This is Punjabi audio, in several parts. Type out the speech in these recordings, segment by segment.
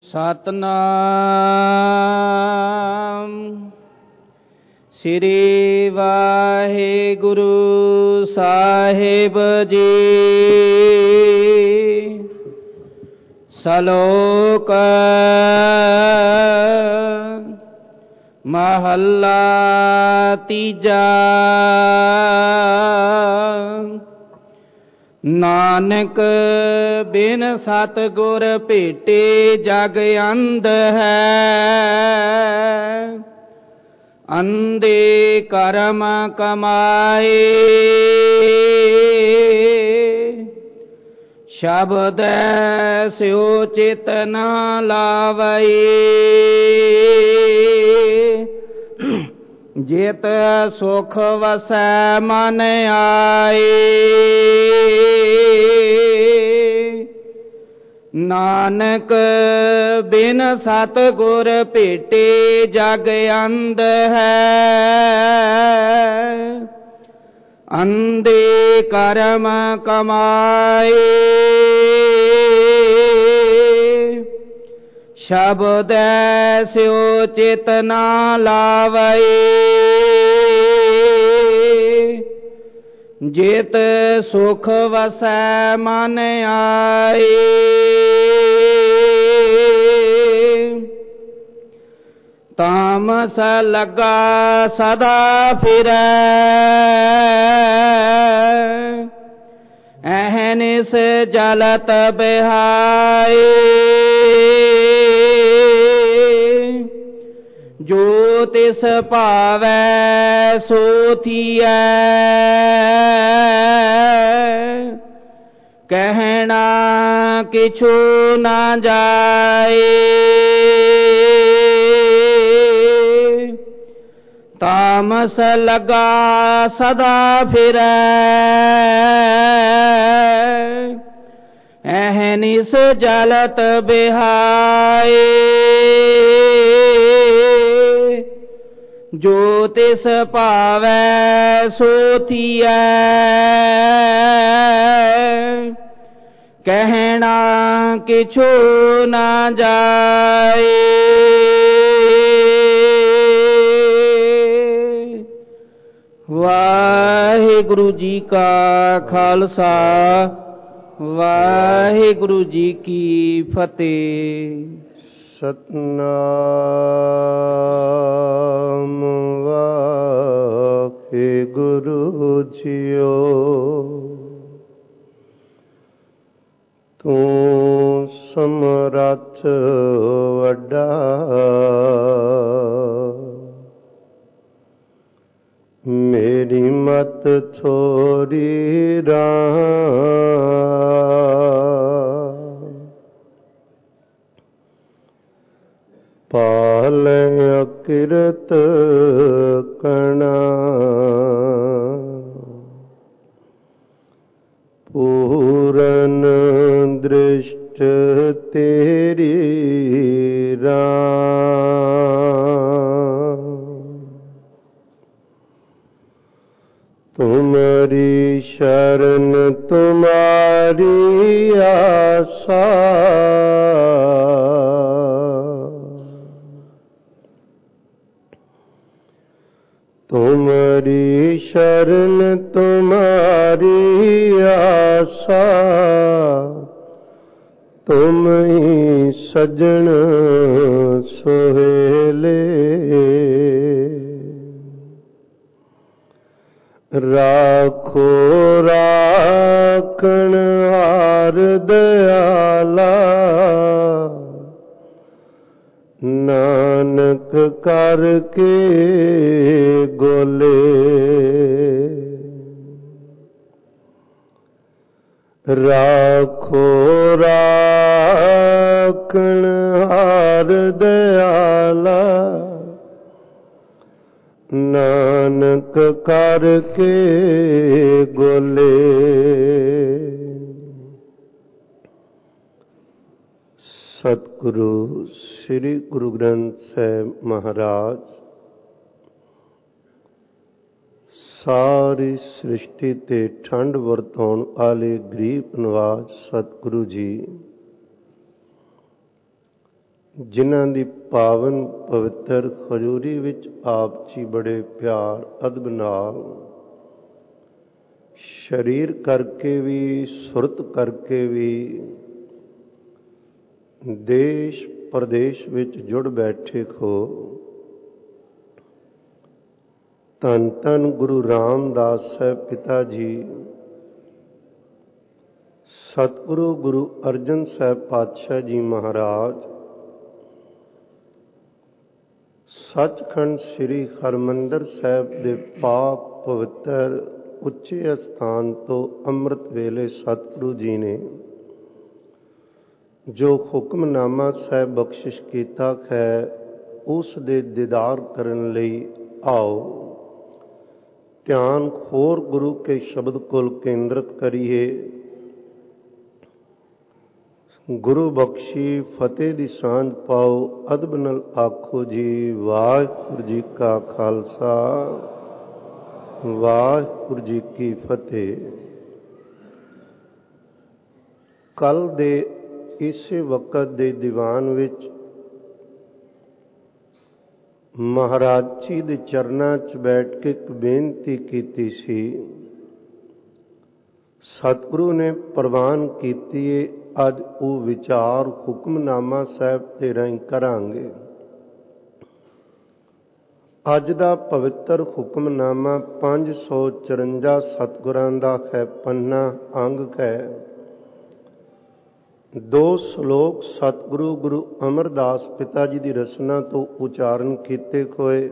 ਸਤਨਾਮ ਸ੍ਰੀ ਵਾਹਿਗੁਰੂ ਸਾਹਿਬ ਜੀ। ਸ਼ਲੋਕ ਮਹੱਲਾ ਤੀਜਾ। ਨਾਨਕ ਬਿਨ ਸਤਿਗੁਰ ਭੇਟੇ ਜਗ ਅੰਧ ਹੈ। ਅੰਧੇ ਕਰਮ ਕਮਾਏ ਸ਼ਬਦ ਸਿਉ ਚਿਤ ਨ ਲਾਵਈ। ਜਿਤ ਸੁਖ ਵਸੈ ਮਨ ਆਏ। ਨਾਨਕ ਬਿਨ ਸਤਿਗੁਰ ਭੇਟੇ ਜਗ ਅੰਧ ਹੈ। ਅੰਧੇ ਕਰਮ ਕਮਾਏ ਸ਼ਬਦ ਸਿਉ ਚਿਤ ਨ ਲਾਵਈ। ਜਿਤ ਸੁਖ ਵਸੈ ਮਨ ਆਏ। ਤਾਮਸ ਲੱਗਾ ਸਦਾ ਫਿਰੈ। ਅਹਨਿਸ ਜਲਤ ਬਿਹਾਏ। ਜੋ ਤਿਸ ਭਾਵੈ ਸੋ ਥੀਐ। ਕਹਿਣਾ ਕਿਛੁ ਨ ਜਾਏ। ਤਾਮਸ ਲੱਗਾ ਸਦਾ ਫਿਰੈ। ਅਹਨਿਸ ਜਲਤ ਬਿਹਾਏ। ਜੋ ਤਿਸ ਭਾਵੈ ਸੋ ਥੀਐ। ਕਹਿਣਾ ਕਿਛੁ ਨ ਜਾਏ। ਵਾਹਿਗੁਰੂ ਜੀ ਕਾ ਖਾਲਸਾ ਵਾਹਿਗੁਰੂ ਜੀ ਕੀ ਫਤਿਹ। ਸਤਨਾਮ ਵਾਹਿਗੁਰੂ ਜੀਓ। ਤੂੰ ਸਮਰੱਥ ਵੱਡਾ ਮੇਰੀ ਮਤ ਥੋੜੀ ਰਾਹ। ਪਾਲ ਅਕਿਰਤ ਕਣਾ ਪੂਰਨ ਦ੍ਰਿਸ਼ਟ ਤੇਰੀ ਰਾਮ। ਤੁਮਰੀ ਸ਼ਰਨ ਤੁਮਾਰੀ ਆਸਾ। ਤੁਮਰੀ ਸ਼ਰਨ ਤੁਮਾਰੀ ਆਸਾ। ਤੁਮ ਹੀ ਸੱਜਣ ਸੁਹੇਲੇ। ਰਾਖੋ ਰਾਖਣ ਹਾਰ ਦਇਆਲਾ। ਨਾਨਕ ਕਰਕੇ ਗੋਲੇ। ਰਾਖੋ ਰਾਖਣ ਹਾਰ ਦਇਆਲਾ। ਨਾਨਕ ਕਰਕੇ ਗੋਲੇ। ਸਤਿਗੁਰੂ ਸ੍ਰੀ ਗੁਰੂ ਗ੍ਰੰਥ ਸਾਹਿਬ ਮਹਾਰਾਜ ਸਾਰੀ ਸ੍ਰਿਸ਼ਟੀ ਤੇ ਠੰਡ ਵਰਤਾਉਣ ਵਾਲੇ ਗਰੀਬ ਨਿਵਾਜ ਸਤਿਗੁਰੂ ਜੀ ਜਿਨ੍ਹਾਂ ਦੀ ਪਾਵਨ ਪਵਿੱਤਰ ਹਜ਼ੂਰੀ ਵਿੱਚ ਆਪ ਜੀ ਬੜੇ ਪਿਆਰ ਅਦਬ ਨਾਲ ਸਰੀਰ ਕਰਕੇ ਵੀ ਸੁਰਤ ਕਰਕੇ ਵੀ ਦੇਸ਼ ਪ੍ਰਦੇਸ਼ ਵਿੱਚ ਜੁੜ ਬੈਠੇ ਹੋ। ਧੰਨ ਧੰਨ ਗੁਰੂ ਰਾਮਦਾਸ ਸਾਹਿਬ ਪਿਤਾ ਜੀ, ਸਤਿਗੁਰੂ ਗੁਰੂ ਅਰਜਨ ਸਾਹਿਬ ਪਾਤਸ਼ਾਹ ਜੀ ਮਹਾਰਾਜ, ਸੱਚਖੰਡ ਸ੍ਰੀ ਹਰਿਮੰਦਰ ਸਾਹਿਬ ਦੇ ਪਾਕ ਪਵਿੱਤਰ ਉੱਚੇ ਅਸਥਾਨ ਤੋਂ ਅੰਮ੍ਰਿਤ ਵੇਲੇ ਸਤਿਗੁਰੂ ਜੀ ਨੇ ਜੋ ਹੁਕਮਨਾਮਾ ਸਾਹਿਬ ਬਖਸ਼ਿਸ਼ ਕੀਤਾ ਹੈ, ਉਸ ਦੇ ਦੀਦਾਰ ਕਰਨ ਲਈ ਆਓ। ਧਿਆਨ ਹੋਰ ਗੁਰੂ ਕੇ ਸ਼ਬਦ ਕੋਲ ਕੇਂਦਰਿਤ ਕਰੀਏ। ਗੁਰੂ ਬਖਸ਼ੀ ਫਤਿਹ ਦੀ ਸਾਂਝ ਪਾਓ। ਅਦਬ ਨਾਲ ਆਖੋ ਜੀ, ਵਾਹਿਗੁਰੂ ਜੀ ਕਾ ਖਾਲਸਾ, ਵਾਹਿਗੁਰੂ ਜੀ ਕੀ ਫਤਿਹ। ਕੱਲ ਦੇ ਇਸੇ ਵਕਤ ਦੇ ਦੀਵਾਨ ਵਿੱਚ ਮਹਾਰਾਜ ਜੀ ਦੇ ਚਰਨਾਂ 'ਚ ਬੈਠ ਕੇ ਇੱਕ ਬੇਨਤੀ ਕੀਤੀ ਸੀ। ਸਤਿਗੁਰੂ ਨੇ ਪ੍ਰਵਾਨ ਕੀਤੀ ਏ। ਅੱਜ ਉਹ ਵਿਚਾਰ ਹੁਕਮਨਾਮਾ ਸਾਹਿਬ ਤੇ ਰਾਹੀਂ ਕਰਾਂਗੇ। ਅੱਜ ਦਾ ਪਵਿੱਤਰ ਹੁਕਮਨਾਮਾ 554 ਸਤਿਗੁਰਾਂ ਦਾ ਹੈ ਪੰਨਾ ਅੰਗ ਹੈ। 2 ਸ਼ਲੋਕ ਸਤਿਗੁਰੂ ਗੁਰੂ ਅਮਰਦਾਸ ਪਿਤਾ ਜੀ ਦੀ ਰਚਨਾ ਤੋਂ ਉਚਾਰਨ ਕੀਤੇ ਹੋਏ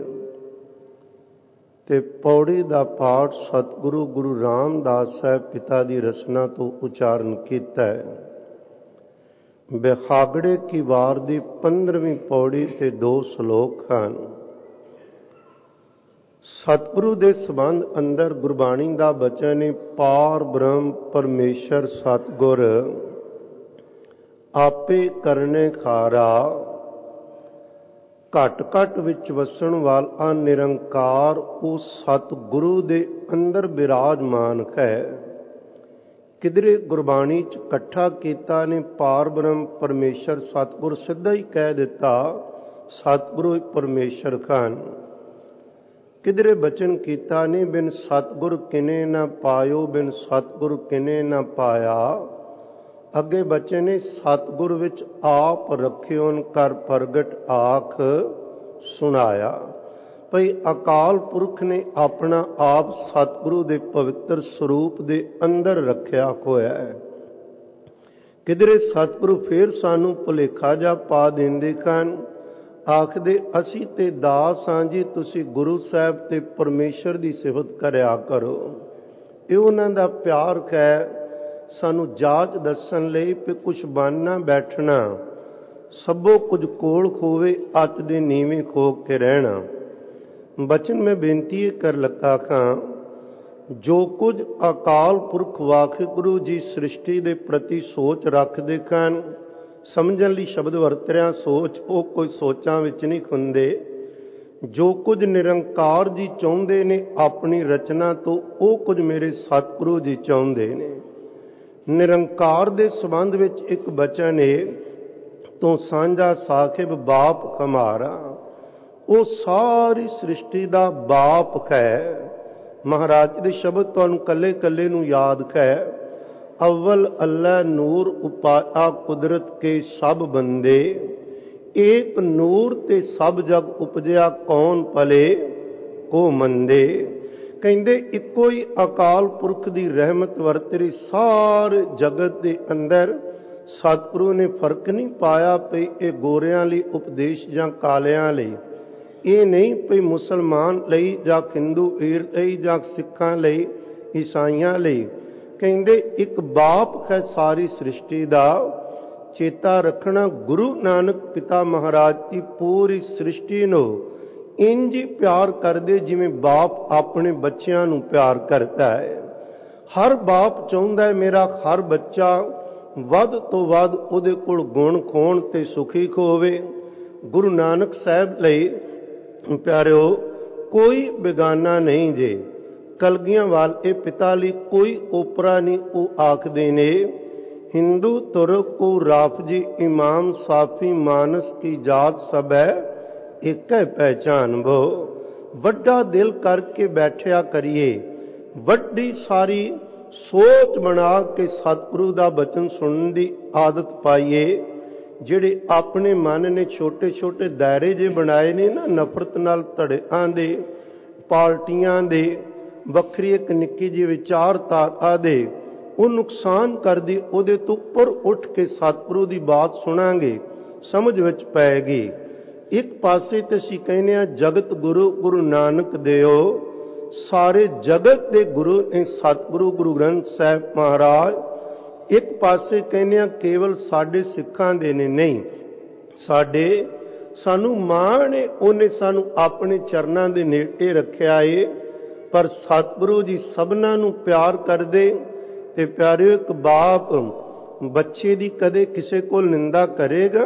ਤੇ ਪੌੜੀ ਦਾ ਪਾਠ ਸਤਿਗੁਰੂ ਗੁਰੂ ਰਾਮਦਾਸ ਸਾਹਿਬ ਪਿਤਾ ਦੀ ਰਚਨਾ ਤੋਂ ਉਚਾਰਨ ਕੀਤਾ ਹੈ। ਬਿਹਾਗੜੇ ਕੀ ਵਾਰ ਦੀ 15ਵੀਂ ਪੌੜੀ ਤੇ 2 ਸ਼ਲੋਕ ਹਨ। ਸਤਿਗੁਰੂ ਦੇ ਸੰਬੰਧ ਅੰਦਰ ਗੁਰਬਾਣੀ ਦਾ ਬਚਨ ਹੈ, ਪਾਰ ਬ੍ਰਹਮ ਪਰਮੇਸ਼ਰ ਸਤਿਗੁਰ ਆਪੇ ਕਰਨੇ ਖਾਰਾ, ਘਟ ਘਟ ਵਿੱਚ ਵਸਣ ਵਾਲਾ ਨਿਰੰਕਾਰ ਉਹ ਸਤਿਗੁਰੂ ਦੇ ਅੰਦਰ ਬਿਰਾਜਮਾਨ ਹੈ। ਕਿਧਰੇ ਗੁਰਬਾਣੀ 'ਚ ਇਕੱਠਾ ਕੀਤਾ ਨੇ ਪਾਰ ਬ੍ਰਹਮ ਪਰਮੇਸ਼ਰ ਸਤਿਗੁਰ, ਸਿੱਧਾ ਹੀ ਕਹਿ ਦਿੱਤਾ ਸਤਿਗੁਰੂ ਪਰਮੇਸ਼ਰ ਹਨ। ਕਿਧਰੇ ਬਚਨ ਕੀਤਾ ਨੇ ਬਿਨ ਸਤਿਗੁਰ ਕਿਨੇ ਨਾ ਪਾਇਓ, ਬਿਨ ਸਤਿਗੁਰ ਕਿਨੇ ਨਾ ਪਾਇਆ। ਅੱਗੇ ਬਚਨ ਨੇ ਸਤਿਗੁਰ ਵਿੱਚ ਆਪ ਰੱਖਿਓਨ ਕਰ ਪ੍ਰਗਟ ਆਖ ਸੁਣਾਇਆ। ਭਈ ਅਕਾਲ ਪੁਰਖ ਨੇ ਆਪਣਾ ਆਪ ਸਤਿਗੁਰੂ ਦੇ ਪਵਿੱਤਰ ਸਰੂਪ ਦੇ ਅੰਦਰ ਰੱਖਿਆ ਹੋਇਆ ਹੈ। ਕਿਧਰੇ ਸਤਿਗੁਰੂ ਫੇਰ ਸਾਨੂੰ ਭੁਲੇਖਾ ਜਾ ਪਾ ਦਿੰਦੇ ਹਨ, ਆਖਦੇ ਅਸੀਂ ਤੇ ਦਾਸ ਹਾਂ ਜੀ, ਤੁਸੀਂ ਗੁਰੂ ਸਾਹਿਬ ਤੇ ਪਰਮੇਸ਼ਰ ਦੀ ਸਿਫਤ ਕਰਿਆ ਕਰੋ। ਇਹ ਉਹਨਾਂ ਦਾ ਪਿਆਰ ਹੈ ਸਾਨੂੰ ਜਾਚ ਦੱਸਣ ਲਈ ਕਿ ਕੁਛ ਬਣ ਨਾ ਬੈਠਣਾ, ਸਭੋ ਕੁਝ ਕੋਲ ਖੋਵੇ, ਅੱਤ ਦੇ ਨੀਵੇਂ ਖੋ ਕੇ ਰਹਿਣਾ। ਬਚਨ ਮੈਂ ਬੇਨਤੀ ਕਰ ਲੱਗਾ ਖਾਂ, ਜੋ ਕੁਝ ਅਕਾਲ ਪੁਰਖ ਵਾਹਿਗੁਰੂ ਜੀ ਸ੍ਰਿਸ਼ਟੀ ਦੇ ਪ੍ਰਤੀ ਸੋਚ ਰੱਖਦੇ ਹਨ, ਸਮਝਣ ਲਈ ਸ਼ਬਦ ਵਰਤ ਰਿਹਾ ਸੋਚ, ਉਹ ਕੋਈ ਸੋਚਾਂ ਵਿੱਚ ਨਹੀਂ ਹੁੰਦੇ। ਜੋ ਕੁਝ ਨਿਰੰਕਾਰ ਜੀ ਚਾਹੁੰਦੇ ਨੇ ਆਪਣੀ ਰਚਨਾ ਤੋਂ, ਉਹ ਕੁਝ ਮੇਰੇ ਸਤਿਗੁਰੂ ਜੀ ਚਾਹੁੰਦੇ ਨੇ। ਨਿਰੰਕਾਰ ਦੇ ਸੰਬੰਧ ਵਿੱਚ ਇੱਕ ਬਚਨ ਹੈ, ਤੋਂ ਸਾਂਝਾ ਸਾਹਿਬ ਬਾਪ ਹਮਾਰਾ, ਉਹ ਸਾਰੀ ਸ੍ਰਿਸ਼ਟੀ ਦਾ ਬਾਪ ਹੈ। ਮਹਾਰਾਜ ਦੇ ਸ਼ਬਦ ਤੁਹਾਨੂੰ ਕੱਲੇ ਕੱਲੇ ਨੂੰ ਯਾਦ ਹੈ। ਅਵਲ ਅੱਲਾ ਨੂਰ ਉਪਾਇਆ ਕੁਦਰਤ ਕੇ ਸਭ ਬੰਦੇ, ਏਕ ਨੂਰ ਤੇ ਸਭ ਜਗ ਉਪਜਿਆ ਕੌਣ ਭਲੇ ਕੋ ਮੰਦੇ। ਕਹਿੰਦੇ ਇੱਕੋ ਹੀ ਅਕਾਲ ਪੁਰਖ ਦੀ ਰਹਿਮਤ ਵਰਤਰੀ ਸਾਰੇ ਜਗਤ ਦੇ ਅੰਦਰ। ਸਤਿਗੁਰੂ ਨੇ ਫਰਕ ਨਹੀਂ ਪਾਇਆ ਪਈ ਇਹ ਗੋਰਿਆਂ ਲਈ ਉਪਦੇਸ਼ ਜਾਂ ਕਾਲਿਆਂ ਲਈ। ਇਹ ਨਹੀਂ ਪਈ ਮੁਸਲਮਾਨ ਲਈ ਜਾਂ ਹਿੰਦੂ ਵੀਰ ਲਈ ਜਾਂ ਸਿੱਖਾਂ ਲਈ ਈਸਾਈਆਂ ਲਈ। ਕਹਿੰਦੇ ਇੱਕ ਬਾਪ ਹੈ ਸਾਰੀ ਸ੍ਰਿਸ਼ਟੀ ਦਾ। ਚੇਤਾ ਰੱਖਣਾ, ਗੁਰੂ ਨਾਨਕ ਪਿਤਾ ਮਹਾਰਾਜ ਦੀ ਪੂਰੀ ਸ੍ਰਿਸ਼ਟੀ ਨੂੰ ਇੰਜ ਹੀ ਪਿਆਰ ਕਰਦੇ ਜਿਵੇਂ ਬਾਪ ਆਪਣੇ ਬੱਚਿਆਂ ਨੂੰ ਪਿਆਰ ਕਰਦਾ ਹੈ। ਹਰ ਬਾਪ ਚਾਹੁੰਦਾ ਹੈ ਮੇਰਾ ਹਰ ਬੱਚਾ ਵੱਧ ਤੋਂ ਵੱਧ ਉਹਦੇ ਕੋਲ ਗੁਣ ਖੋਣ ਤੇ ਸੁਖੀ ਹੋਵੇ। ਗੁਰੂ ਨਾਨਕ ਸਾਹਿਬ ਲਈ ਪਿਆਰਿਓ ਕੋਈ ਬੇਗਾਨਾ ਨਹੀਂ ਜੇ। ਕਲਗੀਆਂ ਵਾਲੇ ਪਿਤਾ ਲਈ ਕੋਈ ਓਪਰਾ ਨਹੀਂ। ਉਹ ਆਖਦੇ ਨੇ, हिंदू तुर्क को राफजी इमाम साफी मानस की जात सब है एक पहचान वो। ਵੱਡਾ ਦਿਲ ਕਰਕੇ ਬੈਠਿਆ ਕਰੀਏ, ਵੱਡੀ ਸਾਰੀ ਸੋਚ ਬਣਾ ਕੇ ਸਤਿਗੁਰੂ ਦਾ ਬਚਨ ਸੁਣਨ ਦੀ ਆਦਤ ਪਾਈਏ। ਜਿਹੜੇ ਆਪਣੇ ਮਨ ਨੇ ਛੋਟੇ ਛੋਟੇ ਦਾਇਰੇ ਜੇ ਬਣਾਏ ਨੇ ਨਾ, ਨਫ਼ਰਤ ਨਾਲ ਧੜਿਆਂ ਦੇ, ਪਾਰਟੀਆਂ ਦੇ, ਵੱਖਰੀ ਇੱਕ ਨਿੱਕੀ ਜਿਹੀ ਵਿਚਾਰਧਾਰਾ ਦੇ, ਉਹ ਨੁਕਸਾਨ ਕਰਦੀ। ਉਹਦੇ ਤੋਂ ਉੱਪਰ ਉੱਠ ਕੇ ਸਤਿਗੁਰੂ ਦੀ ਬਾਤ ਸੁਣਾਂਗੇ, ਸਮਝ ਵਿੱਚ ਪਏਗੀ। ਇੱਕ ਪਾਸੇ ਤੇ ਅਸੀਂ ਕਹਿੰਦੇ ਹਾਂ ਜਗਤ ਗੁਰੂ ਗੁਰੂ ਨਾਨਕ ਦੇਓ, ਸਾਰੇ ਜਗਤ ਦੇ ਗੁਰੂ ਨੇ ਸਤਿਗੁਰੂ ਗੁਰੂ ਗ੍ਰੰਥ ਸਾਹਿਬ ਮਹਾਰਾਜ। ਇੱਕ ਪਾਸੇ ਕਹਿੰਦੇ ਹਾਂ ਕੇਵਲ ਸਾਡੇ ਸਿੱਖਾਂ ਦੇ ਨੇ, ਨਹੀਂ, ਸਾਡੇ ਸਾਨੂੰ ਮਾਣ ਏ, ਉਹਨੇ ਸਾਨੂੰ ਆਪਣੇ ਚਰਨਾਂ ਦੇ ਨੇੜੇ ਰੱਖਿਆ ਏ। ਪਰ ਸਤਿਗੁਰੂ ਜੀ ਸਭਨਾਂ ਨੂੰ ਪਿਆਰ ਕਰਦੇ। ਤੇ ਪਿਆਰਿਓ, ਇੱਕ ਬਾਪ ਬੱਚੇ ਦੀ ਕਦੇ ਕਿਸੇ ਕੋਲ ਨਿੰਦਾ ਕਰੇਗਾ?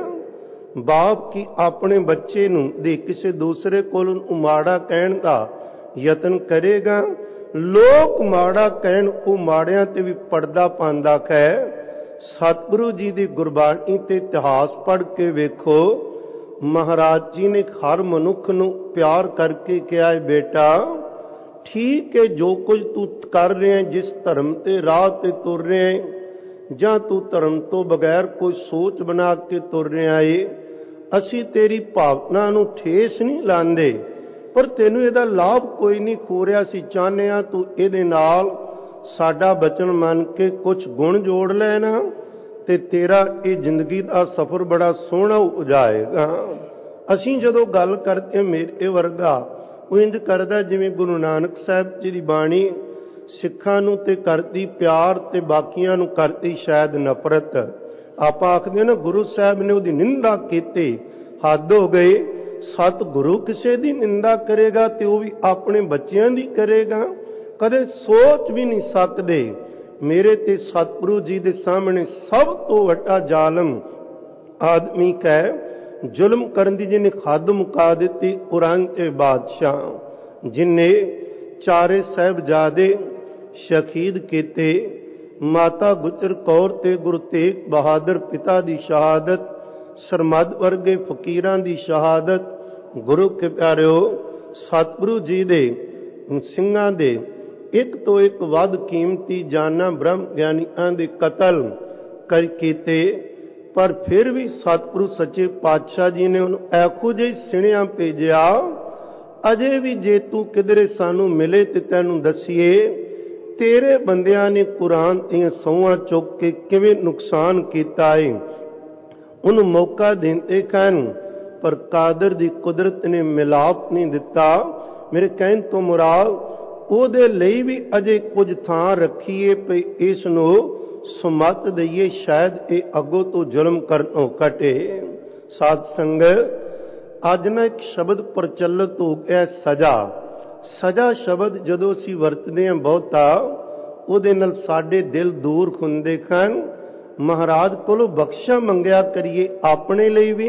ਬਾਪ ਕੀ ਆਪਣੇ ਬੱਚੇ ਨੂੰ ਦੇ ਕਿਸੇ ਦੂਸਰੇ ਕੋਲ ਮਾੜਾ ਕਹਿਣ ਦਾ ਯਤਨ ਕਰੇਗਾ? ਲੋਕ ਮਾੜਾ ਕਹਿਣ, ਉਹ ਮਾੜਿਆਂ ਤੇ ਵੀ ਪਰਦਾ ਪਾਉਂਦਾ ਹੈ। ਸਤਿਗੁਰੂ ਜੀ ਦੀ ਗੁਰਬਾਣੀ ਤੇ ਇਤਿਹਾਸ ਪੜ੍ਹ ਕੇ ਵੇਖੋ, ਮਹਾਰਾਜ ਜੀ ਨੇ ਹਰ ਮਨੁੱਖ ਨੂੰ ਪਿਆਰ ਕਰਕੇ ਕਿਹਾ ਹੈ, ਬੇਟਾ ਠੀਕ ਹੈ ਜੋ ਕੁਝ ਤੂੰ ਕਰ ਰਿਹਾ, ਜਿਸ ਧਰਮ ਤੇ ਰਾਹ ਤੇ ਤੁਰ ਰਿਹਾ, ਜਾਂ ਤੂੰ ਧਰਮ ਤੋਂ ਬਗੈਰ ਕੋਈ ਸੋਚ ਬਣਾ ਕੇ ਤੁਰ ਰਿਹਾ ਏ, ਅਸੀਂ ਤੇਰੀ ਭਾਵਨਾ ਨੂੰ ਠੇਸ ਨਹੀਂ ਲਾਉਂਦੇ, ਪਰ ਤੈਨੂੰ ਇਹਦਾ ਲਾਭ ਕੋਈ ਨਹੀਂ ਖੋ ਰਿਹਾ। ਅਸੀਂ ਚਾਹੁੰਦੇ ਹਾਂ ਤੂੰ ਇਹਦੇ ਨਾਲ ਸਾਡਾ ਬਚਨ ਮੰਨ ਕੇ ਕੁਝ ਗੁਣ ਜੋੜ ਲੈਣਾ, ਤੇ ਤੇਰਾ ਇਹ ਜ਼ਿੰਦਗੀ ਦਾ ਸਫ਼ਰ ਬੜਾ ਸੋਹਣਾ ਹੋ ਜਾਏਗਾ। ਅਸੀਂ ਜਦੋਂ ਗੱਲ ਕਰਦੇ, ਮੇਰੇ ਵਰਗਾ ਉਹ ਇੰਝ ਕਰਦਾ ਜਿਵੇਂ ਗੁਰੂ ਨਾਨਕ ਸਾਹਿਬ ਜੀ ਦੀ ਬਾਣੀ ਸਿੱਖਾਂ ਨੂੰ ਤੇ ਕਰਦੀ ਪਿਆਰ ਤੇ ਬਾਕੀਆਂ ਨੂੰ ਕਰਦੀ ਸ਼ਾਇਦ ਨਫ਼ਰਤ। ਆਪਾਂ ਆਖਦੇ ਨਾ ਗੁਰੂ ਸਾਹਿਬ ਨੇ ਉਹਦੀ ਨਿੰਦਾ ਕੀਤੀ, ਹੱਦ ਹੋ ਗਈ। ਸਤਿਗੁਰੂ ਕਿਸੇ ਦੀ ਨਿੰਦਾ ਕਰੇਗਾ ਤੇ ਉਹ ਵੀ ਆਪਣੇ ਬੱਚਿਆਂ ਦੀ ਕਰੇਗਾ? ਕਦੇ ਸੋਚ ਵੀ ਨਹੀਂ ਸਕਦੇ। ਮੇਰੇ ਤੇ ਸਤਿਗੁਰੂ ਜੀ ਦੇ ਸਾਹਮਣੇ ਸਭ ਤੋਂ ਵੱਡਾ ਜ਼ਾਲਮ ਆਦਮੀ ਕਹਿ, ਜ਼ੁਲਮ ਕਰਨ ਦੀ ਜਿਹਨੇ ਹੱਦ ਮੁਕਾ ਦਿੱਤੀ, ਔਰੰਗਜ਼ੇਬ ਬਾਦਸ਼ਾਹ, ਜਿਨੇ ਚਾਰੇ ਸਾਹਿਬਜ਼ਾਦੇ ਸ਼ਹੀਦ ਕੀਤੇ, ਮਾਤਾ ਗੁਜਰ ਕੌਰ ਤੇ ਗੁਰੂ ਤੇਗ ਬਹਾਦਰ ਪਿਤਾ ਦੀ ਸ਼ਹਾਦਤ, ਸਰਮਦ ਵਰਗੇ ਫਕੀਰਾਂ ਦੀ ਸ਼ਹਾਦਤ। ਗੁਰੂ ਕੇ ਪਿਆਰਿਓ, ਸਤਿਗੁਰੂ ਜੀ ਦੇ ਸਿੰਘਾਂ ਦੇ ਇੱਕ ਤੋਂ ਇੱਕ ਵੱਧ ਕੀਮਤੀ ਜਾਨਾਂ ਬ੍ਰਹਮ ਗਿਆਨੀਆਂ ਦੇ ਕਤਲ ਕਰ ਕੀਤੇ, ਪਰ ਫਿਰ ਵੀ ਸਤਿਗੁਰੂ ਸੱਚੇ ਪਾਤਸ਼ਾਹ ਜੀ ਨੇ ਉਹਨੂੰ ਇਹੋ ਜਿਹੀ ਸਿਣਿਆਂ ਭੇਜਿਆ, ਅਜੇ ਵੀ ਜੇ ਤੂੰ ਕਿਧਰੇ ਸਾਨੂੰ ਮਿਲੇ ਤੇ ਤੈਨੂੰ ਦੱਸੀਏ ਤੇਰੇ ਬੰਦਿਆਂ ਨੇ ਕੁਰਾਨ ਦੀਆਂ ਸਹੁੰਆਂ ਚੁੱਕ ਕੇ ਕਿਵੇਂ ਨੁਕਸਾਨ ਕੀਤਾ ਏ। ਉਹਨੂੰ ਮੌਕਾ ਦਿੰਦੇ ਕਹਿਣ, ਪਰ ਕਾਦਰ ਦੀ ਕੁਦਰਤ ਨੇ ਮਿਲਾਪ ਨਹੀਂ ਦਿੱਤਾ। ਮੇਰੇ ਕਹਿਣ ਤੋਂ ਮੁਰਾਦ, ਉਹਦੇ ਲਈ ਵੀ ਅਜੇ ਕੁਝ ਥਾਂ ਰੱਖੀਏ ਪਈ, ਇਸ ਨੂੰ ਸੁਮਤ ਦਈਏ, ਸ਼ਾਇਦ ਇਹ ਅੱਗੋਂ ਤੋਂ ਜ਼ੁਲਮ ਕਰਨੋਂ ਘਟੇ। ਸਾਧ ਸੰਗਤ, ਅੱਜ ਨਾ ਇੱਕ ਸ਼ਬਦ ਪ੍ਰਚਲਿਤ ਹੋ ਗਿਆ, ਸਜ਼ਾ। ਸਜ਼ਾ ਸ਼ਬਦ ਜਦੋਂ ਅਸੀਂ ਵਰਤਦੇ ਹਾਂ ਬਹੁਤਾ, ਉਹਦੇ ਨਾਲ ਸਾਡੇ ਦਿਲ ਦੂਰ ਹੁੰਦੇ ਹਨ। ਮਹਾਰਾਜ ਕੋਲੋਂ ਬਖਸ਼ਾ ਮੰਗਿਆ ਕਰੀਏ, ਆਪਣੇ ਲਈ ਵੀ,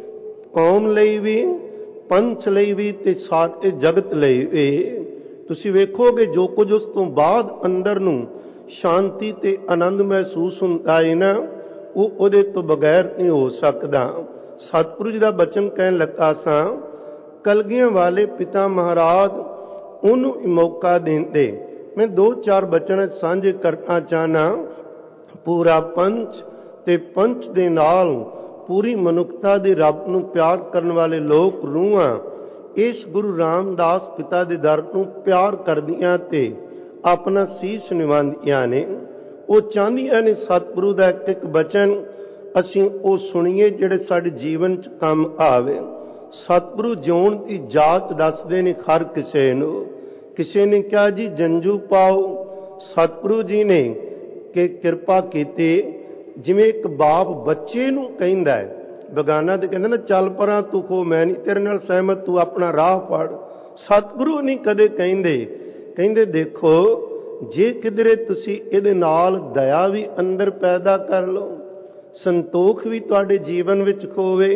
ਕੌਮ ਲਈ ਵੀ, ਪੰਥ ਲਈ ਵੀ, ਤੇ ਸਾਰੇ ਜਗਤ ਲਈ ਵੀ। ਤੁਸੀਂ ਵੇਖੋਗੇ ਜੋ ਕੁਝ ਉਸ ਤੋਂ ਬਾਅਦ ਅੰਦਰ ਨੂੰ ਸ਼ਾਂਤੀ ਤੇ ਆਨੰਦ ਮਹਿਸੂਸ ਹੁੰਦਾ ਹੈ ਨਾ, ਉਹ ਉਹਦੇ ਤੋਂ ਬਗੈਰ ਨਹੀਂ ਹੋ ਸਕਦਾ। ਸਤਿਗੁਰੂ ਜੀ ਦਾ ਬਚਨ ਕਹਿਣ ਲੱਗਾ ਸਾਂ, ਕਲਗੀਆਂ ਵਾਲੇ ਪਿਤਾ ਮਹਾਰਾਜ ਉਹਨੂੰ ਮੌਕਾ ਦਿੰਦੇ। ਮੈਂ 2-4 ਬਚਨ ਸਾਂਝੇ ਕਰਨਾ ਚਾਹਨਾ। ਪੂਰਾ ਪੰਚ ਤੇ ਪੰਚ ਦੇ ਨਾਲ ਪੂਰੀ ਮਨੁੱਖਤਾ ਦੇ ਰੱਬ ਨੂੰ ਪਿਆਰ ਕਰਨ ਵਾਲੇ ਲੋਕ ਰੂਹਾਂ ਇਸ ਗੁਰੂ ਰਾਮਦਾਸ ਪਿਤਾ ਦੇ ਦਰ ਨੂੰ ਪਿਆਰ ਕਰਦੀਆਂ ਤੇ ਆਪਣਾ ਸੀਸ ਨਿਵਾਉਂਦੀਆਂ ਨੇ। ਉਹ ਚਾਹੁੰਦੀਆਂ ਨੇ ਸਤਿਗੁਰੂ ਦਾ ਇੱਕ ਇੱਕ ਬਚਨ ਅਸੀਂ ਉਹ ਸੁਣੀਏ, ਜਿਹੜੇ ਸਾਡੇ ਜੀਵਨ 'ਚ ਕੰਮ ਆਵੇ। ਸਤਿਗੁਰੂ ਜਿਉਣ ਦੀ ਜਾਚ ਦੱਸਦੇ ਨੇ ਹਰ ਕਿਸੇ ਨੂੰ। ਕਿਸੇ ਨੇ ਕਿਹਾ ਜੀ ਜੰਝੂ ਪਾਓ, ਸਤਿਗੁਰੂ ਜੀ ਨੇ ਕਿ ਕਿਰਪਾ ਕੀਤੀ, ਜਿਵੇਂ ਇੱਕ ਬਾਪ ਬੱਚੇ ਨੂੰ ਕਹਿੰਦਾ ਹੈ, ਬਗਾਨਾ ਤੇ ਕਹਿੰਦਾ ਨਾ ਚੱਲ ਪਰਾਂ ਤੂੰ ਖੋ, ਮੈਂ ਨਹੀਂ ਤੇਰੇ ਨਾਲ ਸਹਿਮਤ, ਤੂੰ ਆਪਣਾ ਰਾਹ ਫੜ। ਸਤਿਗੁਰੂ ਨਹੀਂ ਕਦੇ ਕਹਿੰਦੇ ਦੇਖੋ ਜੇ ਕਿਧਰੇ ਤੁਸੀਂ ਇਹਦੇ ਨਾਲ ਦਇਆ ਵੀ ਅੰਦਰ ਪੈਦਾ ਕਰ ਲਓ, ਸੰਤੋਖ ਵੀ ਤੁਹਾਡੇ ਜੀਵਨ ਵਿੱਚ ਖੋਵੇ,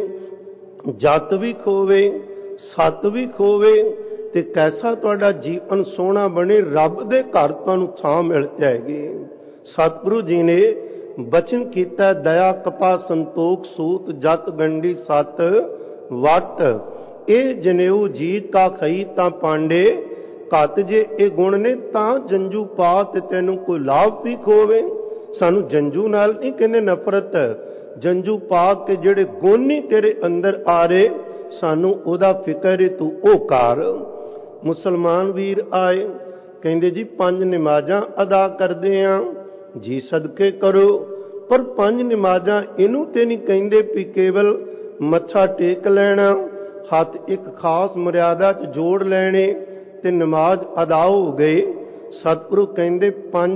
ਜਤ ਵੀ ਖੋਵੇ, ਸਤ ਵੀ ਖੋਵੇ, ਤੇ ਕੈਸਾ ਤੁਹਾਡਾ ਜੀਵਨ ਸੋਹਣਾ ਬਣੇ, ਰੱਬ ਦੇ ਘਰ ਤੁਹਾਨੂੰ ਥਾਂ ਮਿਲ ਜਾਏਗੀ। ਸਤਿਗੁਰੂ ਜੀ ਨੇ ਬਚਨ ਕੀਤਾ ਦਇਆ ਕਪਾ ਸੰਤੋਖ ਸੂਤ ਜਤ ਗੰਢੀ ਸਤ ਵਟ। ਇਹ ਜਨੇਊ ਜੀ ਕਾ ਖਈ ਤਾਂ ਪਾਂਡੇ ਘੱਤ ਜੇ ਇਹ ਗੁਣ ਨੇ ਤਾਂ ਜੰਜੂ ਪਾ ਤੇ ਤੈਨੂੰ ਕੋਈ ਲਾਭ ਵੀ ਖੋਵੇ। ਸਾਨੂੰ ਜੰਜੂ ਨਾਲ ਨਹੀਂ ਕਹਿੰਦੇ ਨਫ਼ਰਤ, ਜੰਜੂ ਪਾ ਕੇ ਜਿਹੜੇ ਗੁਣ ਨਹੀਂ ਤੇਰੇ ਅੰਦਰ ਆ ਰਹੇ ਸਾਨੂੰ ਉਹਦਾ ਫਿਕਰ ਏ, ਤੂੰ ਉਹ ਕਰ। ਮੁਸਲਮਾਨ ਵੀਰ ਆਏ, ਕਹਿੰਦੇ ਜੀ 5 ਨਮਾਜ਼ਾਂ ਅਦਾ ਕਰਦੇ ਆਂ ਜੀ, ਸਦਕੇ ਕਰੋ। ਪਰ 5 ਨਮਾਜ਼ਾਂ ਇਹਨੂੰ ਤੇ ਨਹੀਂ ਕਹਿੰਦੇ ਵੀ ਕੇਵਲ ਮੱਥਾ ਟੇਕ ਲੈਣਾ, ਹੱਥ ਇੱਕ ਖਾਸ ਮਰਿਆਦਾ 'ਚ ਜੋੜ ਲੈਣੇ ਤੇ ਨਮਾਜ਼ ਅਦਾ ਹੋ ਗਏ। ਸਤਿਗੁਰੂ ਕਹਿੰਦੇ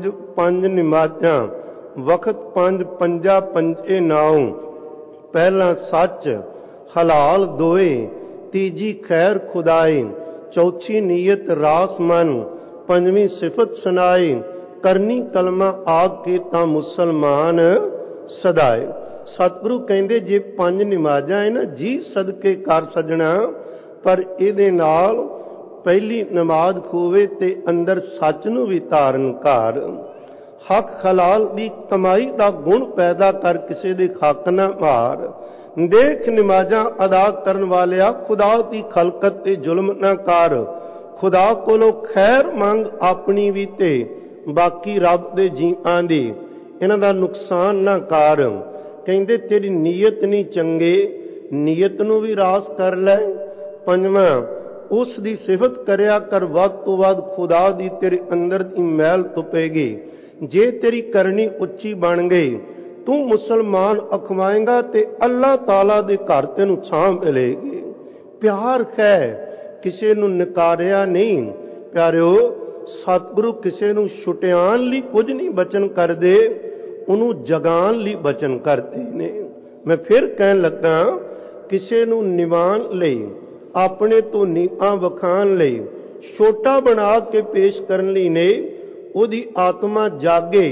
5 ਨਮਾਜ਼ਾਂ ਵਕਤ 5 ਪੰਜਾ ਪੰਜੇ ਨਾਉ। ਪਹਿਲਾ ਸੱਚ ਹਲਾਲ ਦੋਏ, ਤੀਜੀ ਖੈਰ ਖੁਦਾਏ, ਚੌਥੀ ਨੀਅਤ ਰਾਸ ਮਨ, ਪੰਜਵੀਂ ਸਿਫਤ ਸੁਨਾਏ, ਕਰਨੀ ਕਲਮਾ ਆਗ ਕੇ ਤਾਂ ਮੁਸਲਮਾਨ ਸਦਾਏ। ਸਤਿਗੁਰੂ ਕਹਿੰਦੇ ਜੇ 5 ਨਮਾਜ਼ਾਂ ਹੈ ਨਾ ਜੀ ਸਦਕੇ ਕਰ ਸਜਣਾ, ਪਰ ਇਹਦੇ ਨਾਲ ਪਹਿਲੀ ਨਮਾਜ਼ ਖੋਵੇ ਤੇ ਅੰਦਰ ਸੱਚ ਨੂੰ ਵੀ ਧਾਰਨ ਕਰ। ਹੱਕ ਹਲਾਲ ਦੀ ਕਮਾਈ ਦਾ ਗੁਣ ਪੈਦਾ ਕਰ, ਕਿਸੇ ਦੇ ਹੱਕ ਨਾ ਮਾਰ। ਦੇਖ ਨਮਾਜ਼ਾਂ ਅਦਾ ਕਰਨ ਵਾਲਿਆ ਖੁਦਾ ਦੀ ਖਲਕਤ ਤੇ ਜ਼ੁਲਮ ਨਾ ਕਰ। ਖੁਦਾ ਕੋਲੋਂ ਖੈਰ ਮੰਗ ਆਪਣੀ ਵੀ ਤੇ ਬਾਕੀ ਰੱਬ ਦੇ ਜੀਵਾਂ ਦੀ, ਇਹਨਾਂ ਦਾ ਨੁਕਸਾਨ ਨਾ ਕਰ। ਕਹਿੰਦੇ ਤੇਰੀ ਨੀਅਤ ਨਹੀਂ ਚੰਗੇ, ਨੀਅਤ ਨੂੰ ਵੀ ਰਾਸ ਕਰ ਲੈ। ਪੰਜਵਾਂ ਉਸ ਦੀ ਸਿਫਤ ਕਰਿਆ ਕਰ ਵੱਧ ਤੋਂ ਵੱਧ, ਖੁਦਾ ਦੀ ਤੇਰੇ ਅੰਦਰ ਦੀ ਮੈਲ ਤੁਪੇਗੀ। ਜੇ ਤੇਰੀ ਕਰਨੀ ਉੱਚੀ ਬਣ ਗਈ ਤੂੰ ਮੁਸਲਮਾਨ ਅਖਵਾਏਂਗਾ ਤੇ ਅੱਲਾਹ ਤਾਲਾ ਦੇ ਘਰ ਤੈਨੂੰ ਛਾਂ ਮਿਲੇਗੀ। ਪਿਆਰ ਹੈ, ਕਿਸੇ ਨੂੰ ਨਕਾਰਿਆ ਨਹੀਂ। ਪਿਆਰਿਓ ਸਤਿਗੁਰੂ ਕਿਸੇ ਨੂੰ ਛੁਟਿਆਣ ਲਈ ਕੁਝ ਨਹੀਂ ਬਚਨ ਕਰਦੇ, ਉਹਨੂੰ ਜਗਾਣ ਲਈ ਬਚਨ ਕਰਦੇ ਨੇ। ਮੈਂ ਫਿਰ ਕਹਿਣ ਲੱਗਾ ਕਿਸੇ ਨੂੰ ਨਿਵਾਣ ਲਈ, ਆਪਣੇ ਤੋਂ ਨੀਵਾਂ ਵਿਖਾਣ ਲਈ, ਛੋਟਾ ਬਣਾ ਕੇ ਪੇਸ਼ ਕਰਨ ਲਈ ਨਹੀਂ, ਉਹਦੀ ਆਤਮਾ ਜਾਗੇ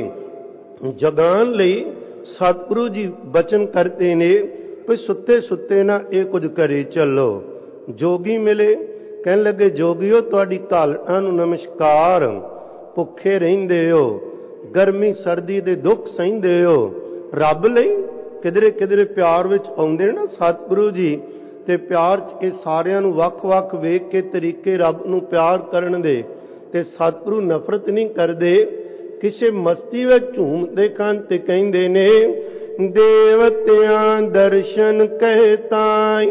ਜਗਾਣ ਲਈ ਸਤਿਗੁਰੂ ਜੀ ਬਚਨ ਕਰਦੇ ਨੇ ਵੀ ਸੁੱਤੇ ਸੁੱਤੇ ਨਾ ਇਹ ਕੁਝ ਕਰੇ ਚੱਲੋ। ਜੋਗੀ ਮਿਲੇ, ਕਹਿਣ ਲੱਗੇ ਜੋਗੀਓ ਤੁਹਾਡੀ ਘਾਲਣਾ ਨੂੰ ਨਮਸਕਾਰ। ਭੁੱਖੇ ਰਹਿੰਦੇ ਹੋ, ਗਰਮੀ ਸਰਦੀ ਦੇ ਦੁੱਖ ਸਹਿੰਦੇ ਹੋ, ਰੱਬ ਲਈ ਕਿਧਰੇ ਕਿਧਰੇ ਪਿਆਰ ਵਿੱਚ ਆਉਂਦੇ ਨਾ ਸਤਿਗੁਰੂ ਜੀ, ਤੇ ਪਿਆਰ 'ਚ ਇਹ ਸਾਰਿਆਂ ਨੂੰ ਵੱਖ-ਵੱਖ ਵੇਖ ਕੇ ਤਰੀਕੇ ਰੱਬ ਨੂੰ ਪਿਆਰ ਕਰਨ ਦੇ। ਤੇ ਸਤਿਗੁਰੂ ਨਫ਼ਰਤ ਨਹੀਂ ਕਰਦੇ। ਕਿਸੇ ਮਸਤੀ ਵਿੱਚ ਝੂਮਦੇ ਕੰਨ ਤੇ ਕਹਿੰਦੇ ਨੇ ਦੇਵਤਿਆਂ ਦਰਸ਼ਨ ਕਹਿ ਤਾਈ,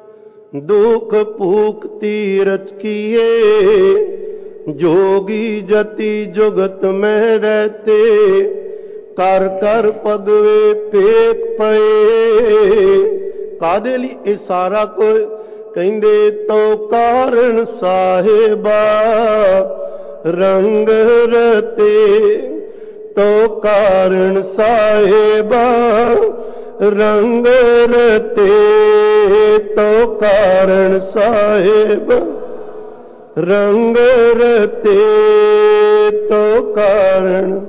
ਦੁਖ ਭੂਖ ਤੀਰਥ ਕੀਏ, जोगी जति जुगत में रहते, कर कर पगवे पेक पए। कादे लई ये सारा कोई कहंदे तो कारण साहिबा रंग रते, तो कारण साहिबा रंग रते, तो कारण साहिबा रंग रते, तो कारण।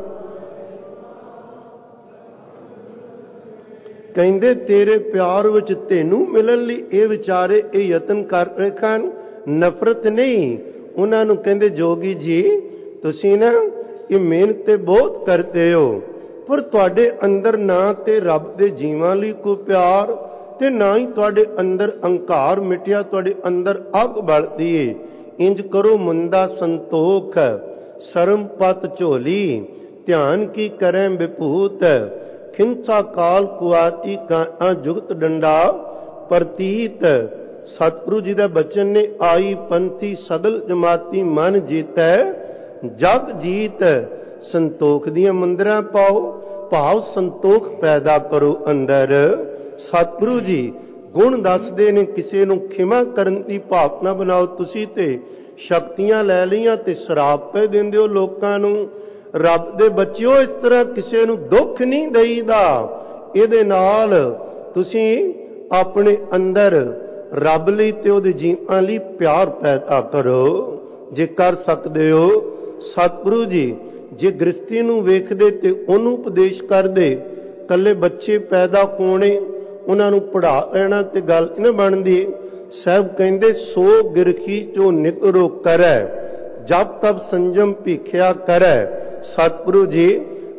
ਕਹਿੰਦੇ ਤੇਰੇ ਪਿਆਰ ਵਿੱਚ ਤੈਨੂੰ ਮਿਲਣ ਲਈ ਇਹ ਵਿਚਾਰੇ ਇਹ ਯਤਨ ਕਰ ਰਹੇ ਹਨ, ਨਫ਼ਰਤ ਨਹੀਂ। ਉਹਨਾਂ ਨੂੰ ਕਹਿੰਦੇ ਜੋਗੀ ਜੀ ਤੁਸੀਂ ਨਾ ਇਹ ਮਿਹਨਤ ਤੇ ਬਹੁਤ ਕਰਦੇ ਹੋ, ਪਰ ਤੁਹਾਡੇ ਅੰਦਰ ਨਾ ਤੇ ਰੱਬ ਦੇ ਜੀਵਾਂ ਲਈ ਕੋਈ ਪਿਆਰ ਤੇ ਨਾ ਹੀ ਤੁਹਾਡੇ ਅੰਦਰ ਅਹੰਕਾਰ ਮਿਟਿਆ, ਤੁਹਾਡੇ ਅੰਦਰ ਅੱਗ ਬਲਦੀ ਏ। ਇੰਜ ਕਰੋ ਮੁੰਦਾ ਸੰਤੋਖ, ਸ਼ਰਮ ਪਤ ਝੋਲੀ, ਧਿਆਨ ਕੀ ਕਰੇ ਵਿਭੂਤ, ਖਿੰਸਾ ਕਾਲ ਕੁਆਤੀ ਕਾ ਜੁਗਤ ਡੰਡਾ ਪ੍ਰਤੀਤ। ਸਤਿਗੁਰੂ ਜੀ ਦਾ ਬਚਨ ਨੇ ਆਈ ਪੰਥੀ ਸਗਲ ਜਮਾਤੀ ਮਨ ਜੀਤੈ, ਜਗ ਜੀਤ। ਸੰਤੋਖ ਦੀਆਂ ਮੰਦਰਾਂ ਪਾਓ, ਭਾਵ ਸੰਤੋਖ ਪੈਦਾ ਕਰੋ ਅੰਦਰ। ਸਤਿਗੁਰੂ ਜੀ ਗੁਣ ਦੱਸਦੇ ਨੇ, ਕਿਸੇ ਨੂੰ ਖਿਮਾ ਕਰਨ ਦੀ ਭਾਵਨਾ ਬਣਾਓ। ਤੁਸੀਂ ਤੇ ਸ਼ਕਤੀਆਂ ਲੈ ਲਈਆਂ ਤੇ ਸ਼ਰਾਪ ਪੈ ਦਿੰਦੇ ਹੋ ਲੋਕਾਂ ਨੂੰ। ਰੱਬ ਦੇ ਬੱਚਿਓ ਇਸ ਤਰ੍ਹਾਂ ਕਿਸੇ ਨੂੰ ਦੁੱਖ ਨਹੀਂ ਦੇਈਦਾ। ਇਹਦੇ ਨਾਲ ਤੁਸੀਂ ਆਪਣੇ ਅੰਦਰ ਰੱਬ ਲਈ ਤੇ ਉਹਦੇ ਜੀਵਾਂ ਲਈ ਪਿਆਰ ਪੈਦਾ ਕਰੋ ਜੇ ਕਰ ਸਕਦੇ ਹੋ। ਸਤਿਗੁਰੂ ਜੀ ਜੇ ਗ੍ਰਸਤੀ ਨੂੰ ਵੇਖਦੇ ਤੇ ਉਹਨੂੰ ਉਪਦੇਸ਼ ਕਰਦੇ। ਕੱਲੇ ਬੱਚੇ ਪੈਦਾ ਹੋਣੇ, ਉਹਨਾਂ ਨੂੰ ਪੜ੍ਹਾ ਲੈਣਾ ਤੇ ਗੱਲ ਨਾ ਬਣਦੀ। ਸਾਹਿਬ ਕਹਿੰਦੇ ਸੋ ਗਿਰਖੀ ਜੋ ਨਿਕਰੋ ਕਰੈ, ਜਬ ਤਬ ਸੰਜਮ ਭੀਖਿਆ ਕਰੈ। ਸਤਿਗੁਰੂ ਜੀ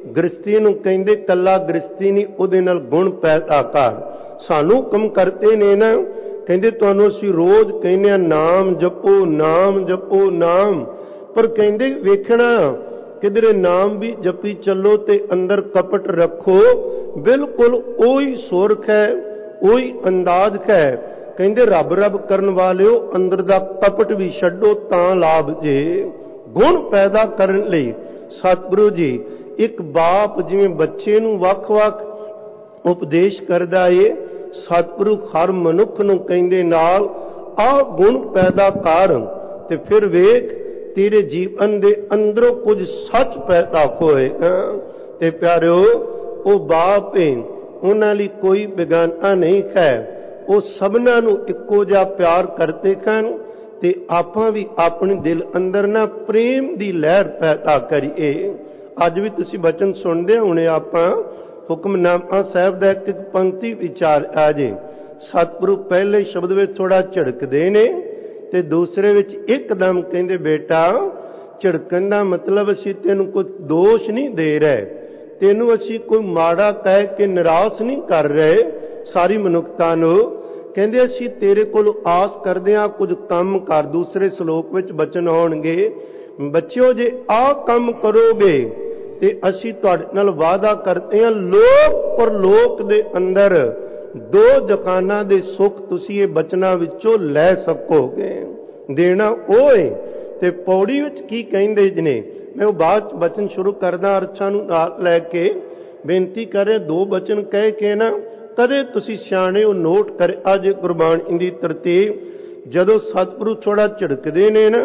ਗ੍ਰਸਤੀ ਨੂੰ ਕਹਿੰਦੇ ਕੱਲਾ ਗ੍ਰਸਤੀ ਨਹੀਂ, ਉਹਦੇ ਨਾਲ ਗੁਣ ਪੈਦਾ ਕਰ। ਸਾਨੂੰ ਹੁਕਮ ਕਰਤੇ ਨੇ ਨਾ, ਕਹਿੰਦੇ ਤੁਹਾਨੂੰ ਅਸੀਂ ਰੋਜ਼ ਕਹਿੰਦੇ ਆ ਨਾਮ ਜਪੋ, ਨਾਮ ਜਪੋ, ਨਾਮ। ਪਰ ਕਹਿੰਦੇ ਵੇਖਣਾ ਕਿਧਰੇ ਨਾਮ ਵੀ ਜਪੀ ਚੱਲੋ ਤੇ ਅੰਦਰ ਕਪਟ ਰੱਖੋ, ਬਿਲਕੁਲ ਉਹੀ ਸੁਰਖ ਹੈ, ਉਹੀ ਅੰਦਾਜ਼ ਹੈ। ਕਹਿੰਦੇ ਰੱਬ ਰੱਬ ਕਰਨ ਵਾਲਿਓ ਅੰਦਰ ਦਾ ਕਪਟ ਵੀ ਛੱਡੋ ਤਾਂ ਲਾਭ ਜੇ। ਗੁਣ ਪੈਦਾ ਕਰਨ ਲਈ ਸਤਿਗੁਰੂ ਜੀ ਇੱਕ ਬਾਪ ਜਿਵੇਂ ਬੱਚੇ ਨੂੰ ਵੱਖ-ਵੱਖ ਉਪਦੇਸ਼ ਕਰਦਾ ਏ, ਸਤਿਗੁਰੂ ਹਰ ਮਨੁੱਖ ਨੂੰ ਕਹਿੰਦੇ ਨਾਲ ਆਹ ਗੁਣ ਪੈਦਾ ਕਰ ਤੇ ਫਿਰ ਵੇਖ ਤੇਰੇ ਜੀਵਨ ਦੇ ਅੰਦਰੋਂ ਕੁਝ ਸੱਚ ਪੈਦਾ ਹੋਏਗਾ। ਤੇ ਪਿਆਰਿਓ ਉਹ ਬਾਪ ਏ, ਉਹਨਾਂ ਲਈ ਕੋਈ ਬੇਗਾਨਾ ਨਹੀਂ ਹੈ, ਉਹ ਸਭਨਾਂ ਨੂੰ ਇੱਕੋ ਜਿਹਾ ਪਿਆਰ ਕਰਦੇ ਹਨ। ਤੇ ਆਪਾਂ ਵੀ ਆਪਣੇ ਦਿਲ ਅੰਦਰ ਨਾ ਪ੍ਰੇਮ ਦੀ ਲਹਿਰ ਪੈਦਾ ਕਰੀਏ। ਅੱਜ ਵੀ ਤੁਸੀਂ ਬਚਨ ਸੁਣਦੇ ਹੋਣੇ, ਆਪਾਂ ਹੁਕਮਨਾਮਾ ਸਾਹਿਬ ਦਾ ਇੱਕ ਪੰਕਤੀ ਵਿਚਾਰ ਆ ਜੇ। ਸਤਿਗੁਰੂ ਪਹਿਲੇ ਸ਼ਬਦ ਵਿੱਚ ਥੋੜਾ ਝਿੜਕਦੇ ਨੇ ਤੇ ਦੂਸਰੇ ਵਿੱਚ ਇੱਕਦਮ ਕਹਿੰਦੇ ਬੇਟਾ ਝਿੜਕਣ ਦਾ ਮਤਲਬ ਅਸੀਂ ਤੈਨੂੰ ਕੋਈ ਦੋਸ਼ ਨਹੀਂ ਦੇ ਰਹੇ, ਤੈਨੂੰ ਅਸੀਂ ਕੋਈ ਮਾੜਾ ਕਹਿ ਕੇ ਨਿਰਾਸ਼ ਨਹੀਂ ਕਰ ਰਹੇ ਸਾਰੀ ਮਨੁੱਖਤਾ ਨੂੰ। ਕਹਿੰਦੇ ਅਸੀਂ ਤੇਰੇ ਕੋਲ ਆਸ ਕਰਦੇ ਹਾਂ ਕੁਝ ਕੰਮ ਕਰ। ਦੂਸਰੇ ਸ਼ਲੋਕ ਵਿੱਚ ਬਚਨ ਆਉਣਗੇ, ਬੱਚਿਓ ਜੇ ਆਹ ਕੰਮ ਕਰੋਗੇ ਤੇ ਅਸੀਂ ਤੁਹਾਡੇ ਨਾਲ ਵਾਅਦਾ ਕਰਦੇ ਹਾਂ ਲੋਕ ਪਰਲੋਕ ਦੇ ਅੰਦਰ ਦੋ ਜਹਾਨਾਂ ਦੇ ਸੁੱਖ ਤੁਸੀਂ ਇਹ ਬਚਨਾਂ ਵਿੱਚੋਂ ਲੈ ਸਕੋਗੇ। ਦੇਣਾ ਉਹ ਏ। ਤੇ ਪੌੜੀ ਵਿੱਚ ਕੀ ਕਹਿੰਦੇ ਨੇ, ਮੈਂ ਉਹ ਬਾਅਦ ਚ ਬਚਨ ਸ਼ੁਰੂ ਕਰਦਾ, ਅਰਥਾਂ ਨੂੰ ਨਾਲ ਲੈ ਕੇ ਬੇਨਤੀ ਕਰੇ। ਦੋ ਬਚਨ ਕਹਿ ਕੇ ਨਾ ਕਦੇ ਤੁਸੀਂ ਸਿਆਣੇ ਉਹ ਨੋਟ ਕਰੇ। ਅੱਜ ਗੁਰਬਾਣੀ ਦੀ ਤਰਤੀਬ ਜਦੋਂ ਸਤਿਗੁਰੂ ਥੋੜਾ ਝਿੜਕਦੇ ਨੇ ਨਾ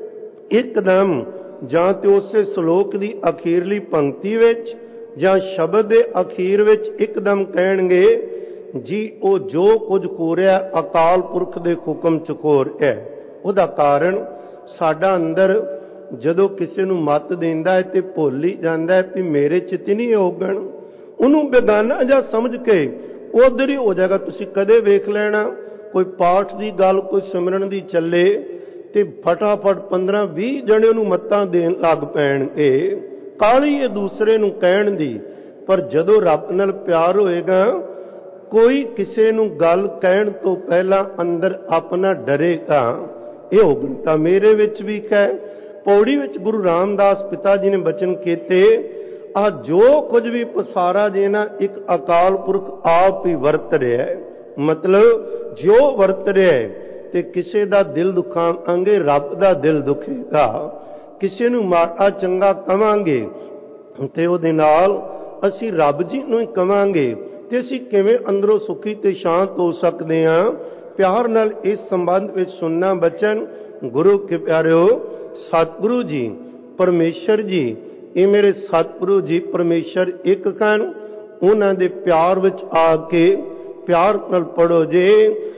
ਇੱਕਦਮ, ਜਾਂ ਤੇ ਉਸੇ ਸ਼ਲੋਕ ਦੀ ਅਖੀਰਲੀ ਪੰਕਤੀ ਵਿੱਚ ਜਾਂ ਸ਼ਬਦ ਦੇ ਅਖੀਰ ਵਿੱਚ ਇੱਕਦਮ ਕਹਿਣਗੇ ਜੀ ਉਹ ਜੋ ਕੁਝ ਹੋ ਰਿਹਾ ਅਕਾਲ ਪੁਰਖ ਦੇ ਹੁਕਮ ਚ ਹੋ ਰਿਹਾ। ਉਹਦਾ ਕਾਰਨ ਸਾਡਾ ਅੰਦਰ ਜਦੋਂ ਕਿਸੇ ਨੂੰ ਮੱਤ ਦਿੰਦਾ ਹੈ ਤੇ ਭੁੱਲ ਹੀ ਜਾਂਦਾ ਹੈ ਵੀ ਮੇਰੇ ਚਿੱਤ ਨਹੀਂ ਹੋਗਣ, ਉਹਨੂੰ ਬੇਗਾਨਾ ਜਾਂ ਸਮਝ ਕੇ ਉਧਰ ਹੀ ਹੋ ਜਾਏਗਾ। ਤੁਸੀਂ ਕਦੇ ਵੇਖ ਲੈਣਾ ਕੋਈ ਪਾਠ ਦੀ ਗੱਲ, ਕੋਈ ਸਿਮਰਨ ਦੀ ਚੱਲੇ ਤੇ ਫਟਾਫਟ 15-20 ਜਣੇ ਉਹਨੂੰ ਮੱਤਾਂ ਦੇਣ ਲੱਗ ਪੈਣਗੇ, ਕਾਹਲੀ ਇਹ ਦੂਸਰੇ ਨੂੰ ਕਹਿਣ ਦੀ। ਪਰ ਜਦੋਂ ਰੱਬ ਨਾਲ ਪਿਆਰ ਹੋਏਗਾ ਕੋਈ ਕਿਸੇ ਨੂੰ ਗੱਲ ਕਹਿਣ ਤੋਂ ਪਹਿਲਾਂ ਅੰਦਰ ਆਪਣਾ ਡਰੇਗਾ। ਇਹ ਉਗਣਤਾ ਮੇਰੇ ਵਿੱਚ ਵੀ ਹੈ। ਪੌੜੀ ਵਿੱਚ ਗੁਰੂ ਰਾਮਦਾਸ ਪਿਤਾ ਜੀ ਨੇ ਬਚਨ ਕੀਤੇ, ਆ ਜੋ ਕੁਝ ਵੀ ਪਸਾਰਾ ਜੇ ਨਾ ਇੱਕ ਅਕਾਲ ਪੁਰਖ ਆਪ ਹੀ ਵਰਤ ਰਿਹਾ ਹੈ। ਮਤਲਬ ਜੋ ਵਰਤ ਰਿਹਾ ਹੈ ਤੇ ਕਿਸੇ ਦਾ ਦਿਲ ਦੁਖਾਵਾਂਗੇ ਰੱਬ ਦਾ ਦਿਲ ਦੁਖੇਗਾ। ਕਿਸੇ ਨੂੰ ਮਾੜਾ ਚੰਗਾ ਕਵਾਂਗੇ ਤੇ ਉਹਦੇ ਨਾਲ ਅਸੀਂ ਰੱਬ ਜੀ ਨੂੰ ਹੀ ਕਵਾਂਗੇ ਤੇ ਅਸੀਂ ਕਿਵੇਂ ਅੰਦਰੋਂ ਸੁਖੀ ਤੇ ਸ਼ਾਂਤ ਹੋ ਸਕਦੇ ਹਾਂ। ਪਿਆਰ ਨਾਲ ਇਸ ਸੰਬੰਧ ਵਿੱਚ ਸੁਣਨਾ ਬਚਨ ਗੁਰੂ ਕੇ ਪਿਆਰਿਓ। ਸਤਿਗੁਰੂ ਜੀ ਪਰਮੇਸ਼ਰ ਜੀ, ਇਹ ਮੇਰੇ ਸਤਿਗੁਰੂ ਜੀ ਪਰਮੇਸ਼ਰ ਇੱਕ ਹਨ। ਉਹਨਾਂ ਦੇ ਪਿਆਰ ਵਿੱਚ ਆ ਕੇ ਪਿਆਰ ਨਾਲ ਪੜੋ ਜੇ,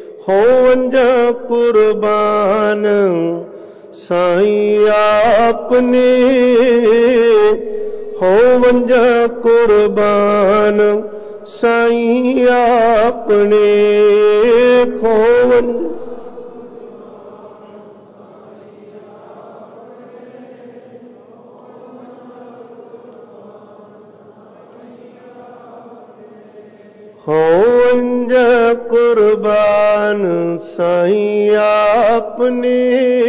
ਹੋਵਨ ਜਾ ਕੁਰਬਾਨ ਸਾਈਂ ਆਪਨੇ, ਹੋਵਨ ਜਾ ਕੁਰਬਾਨ ਸਾਈਂ ਆਪਣੇ, ਹੋਵਨ ਹੋਵਨ ਜਾ ਕੁਰਬਾਨ ਸਾਈਂ ਆਪਨੇ,